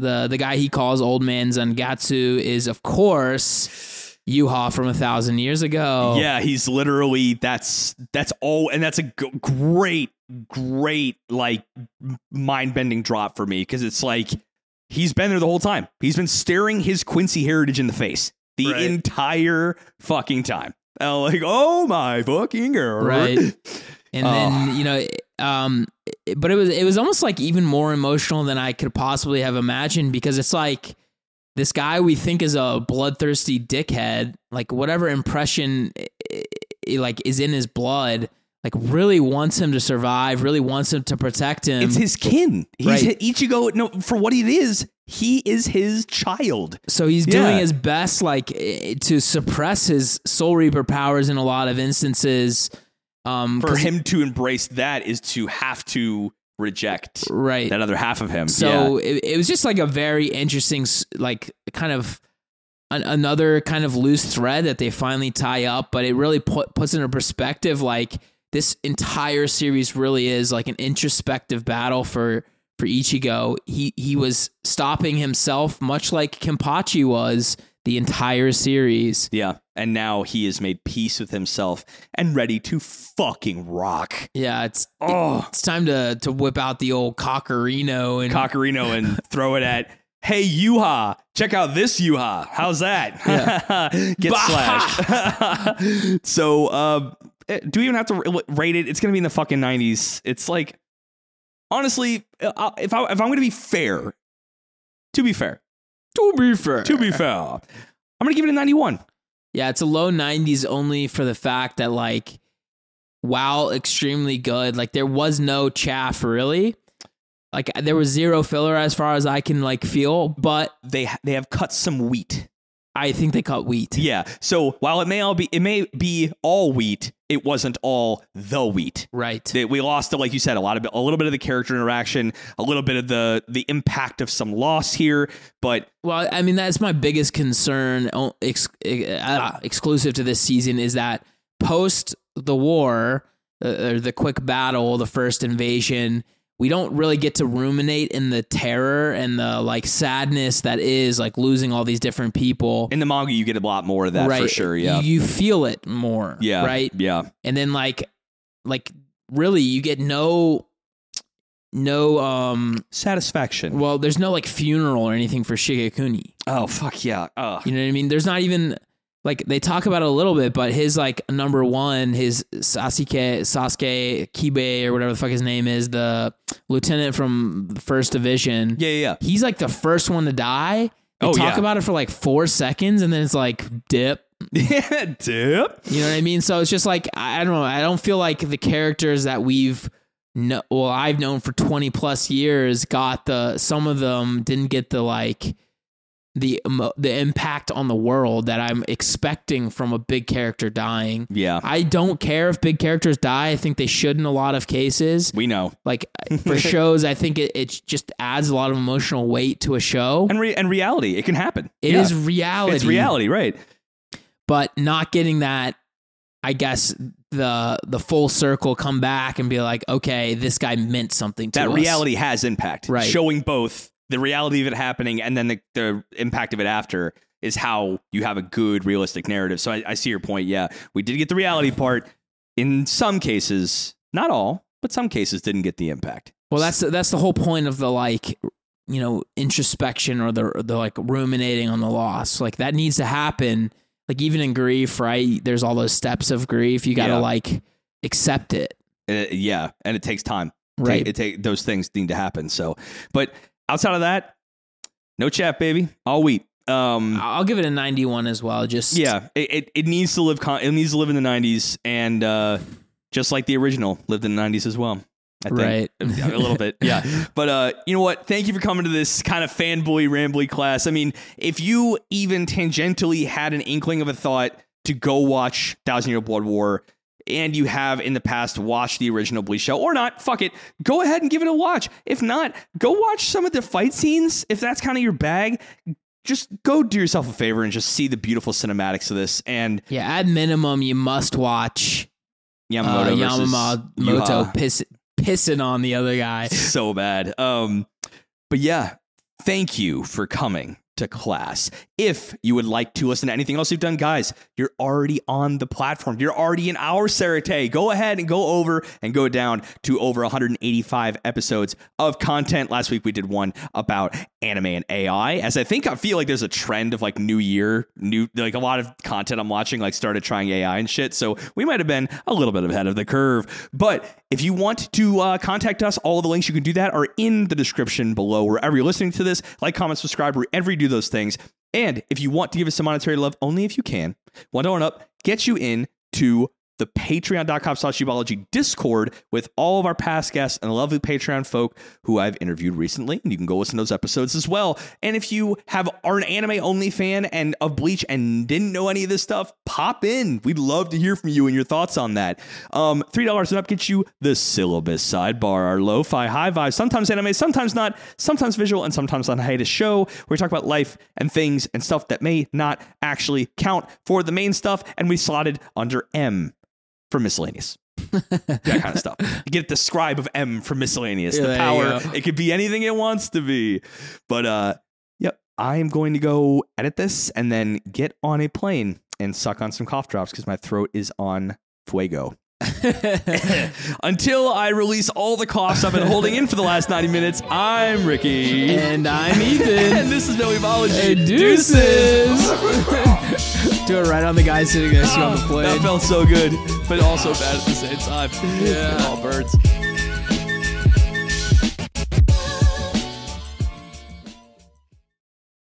the the guy he calls Old Man Zangatsu is, of course, Yuha from a thousand years ago. Yeah, he's literally that's that's all, and that's a g- great, great like mind bending drop for me because it's like he's been there the whole time. He's been staring his Quincy heritage in the face the Right. entire fucking time. Uh, like, oh my fucking god, Right. And Oh. then, you know, um, it- but it was it was almost like even more emotional than I could possibly have imagined because it's like this guy we think is a bloodthirsty dickhead, like whatever impression i- i- like is in his blood, like really wants him to survive, really wants him to protect him. It's his kin. He's Right. Ichigo. No, for what it is, he is his child. So he's Yeah. doing his best, like eh, to suppress his Soul Reaper powers in a lot of instances. Um, For 'cause- him to embrace that is to have to reject right? that other half of him. So yeah. it, it was just like a very interesting, s- like kind of an, another kind of loose thread that they finally tie up, but it really put, puts into perspective like this entire series really is like an introspective battle for for Ichigo. He he was stopping himself, much like Kenpachi was the entire series. Yeah. And now he has made peace with himself and ready to fucking rock. Yeah, it's Oh, it's time to to whip out the old Cockerino and Cockerino and throw it at, hey, Yuha, check out this Yuha. How's that? Get slashed. So, uh, do we even have to ra- rate it? It's going to be in the fucking nineties. It's like, honestly, uh, if, I, if I'm going to be fair, to be fair, to be fair, to be fair, I'm going to give it a ninety-one. Yeah, it's a low nineties only for the fact that, like, while extremely good, like, there was no chaff, really. Like, there was zero filler as far as I can, like, feel, but They they have cut some wheat. I think they cut wheat. Yeah. So while it may all be, it may be all wheat, it wasn't all the wheat. Right. They, we lost, like you said, a lot of a little bit of the character interaction, a little bit of the the impact of some loss here, but Well, I mean, that's my biggest concern, o- ex- uh, exclusive to this season, is that post the war, uh, or the quick battle, the first invasion, we don't really get to ruminate in the terror and the like sadness that is like losing all these different people. in the manga you get a lot more of that right. for sure. Yeah. You, you feel it more. yeah. Right. Yeah. And then like, like really you get no, no, um, Satisfaction. well, there's no like funeral or anything for Shigekuni. Oh fuck yeah. Oh. You know what I mean? There's not even like they talk about it a little bit, but his like number one, his Sasuke, Sasuke Kibe or whatever the fuck his name is, the lieutenant from the first division. Yeah. Yeah. He's like the first one to die. They Oh, talk yeah. about it for like four seconds and then it's like dip. Yeah. Dip. You know what I mean? So it's just like I I don't know. I don't feel like the characters that we've no, well, I've known for twenty plus years got the. Some of them didn't get the like the emo- the impact on the world that I'm expecting from a big character dying. Yeah. I don't care if big characters die. I think they should in a lot of cases. We know. Like for shows, I think it, it just adds a lot of emotional weight to a show. And re- and reality, it can happen. It Yeah. is reality. It's reality, right? But not getting that, I guess the the full circle come back and be like, okay, this guy meant something to That us. reality has impact. Right. Showing both the reality of it happening and then the, the impact of it after is how you have a good, realistic narrative. So I, I see your point. Yeah, we did get the reality part. In some cases, not all, but some cases didn't get the impact. Well, that's that's the whole point of the like, you know, introspection or the the like ruminating on the loss. Like that needs to happen. Like even in grief, right? There's all those steps of grief. You got to Yeah. like accept it. Uh, yeah, and it takes time. Right. Take, it take those things need to happen. So, but outside of that, no chat, baby. All wheat. Um, I'll give it a ninety-one as well. Just yeah, it, it it needs to live. Con- it needs to live in the nineties, and uh, just like the original lived in the nineties as well. I think. Right. a little bit, yeah. But uh, you know what? Thank you for coming to this kind of fanboy rambly class. I mean, if you even tangentially had an inkling of a thought to go watch Thousand Year Blood War, and you have in the past watched the original Bleach show or not, fuck it, go ahead and give it a watch. If not, go watch some of the fight scenes. If that's kind of your bag, just go do yourself a favor and just see the beautiful cinematics of this. And Yeah, at minimum, you must watch Yamamoto uh, versus Yamamoto Yuha. piss, pissing on the other guy. So bad. Um, but yeah, thank you for coming to class. If you would like to listen to anything else we've done, guys, you're already on the platform. You're already in our Sarate. Go ahead and go over and go down to over one hundred eighty-five episodes of content. Last week we did one about anime and A I, as I think I feel like there's a trend of like new year, new like a lot of content I'm watching like started trying A I and shit. So we might have been a little bit ahead of the curve. But if you want to uh, contact us, all the links you can do that are in the description below wherever you're listening to this. Like, comment, subscribe, wherever you do those things. And if you want to give us some monetary love, only if you can, one dollar and up gets you in to the patreon.com slash Ubology Discord with all of our past guests and lovely Patreon folk who I've interviewed recently. And you can go listen to those episodes as well. And if you have are an anime only fan and of Bleach and didn't know any of this stuff, pop in. We'd love to hear from you and your thoughts on that. Um, three dollars and up gets you the syllabus sidebar, our lo-fi high vibe, sometimes anime, sometimes not, sometimes visual, and sometimes on hiatus show where we talk about life and things and stuff that may not actually count for the main stuff. And we slotted under M for miscellaneous. That kind of stuff. You get the scribe of M for miscellaneous. Yeah, the power. It could be anything it wants to be. But uh yep, I am going to go edit this and then get on a plane and suck on some cough drops because my throat is on fuego. Until I release all the coughs I've been holding in for the last ninety minutes, I'm Ricky. And I'm Ethan. And this is No Ubology. Hey, deuces. Do it right on the guy sitting next to you on the plane. That felt so good, but also bad at the same time. Yeah. All birds.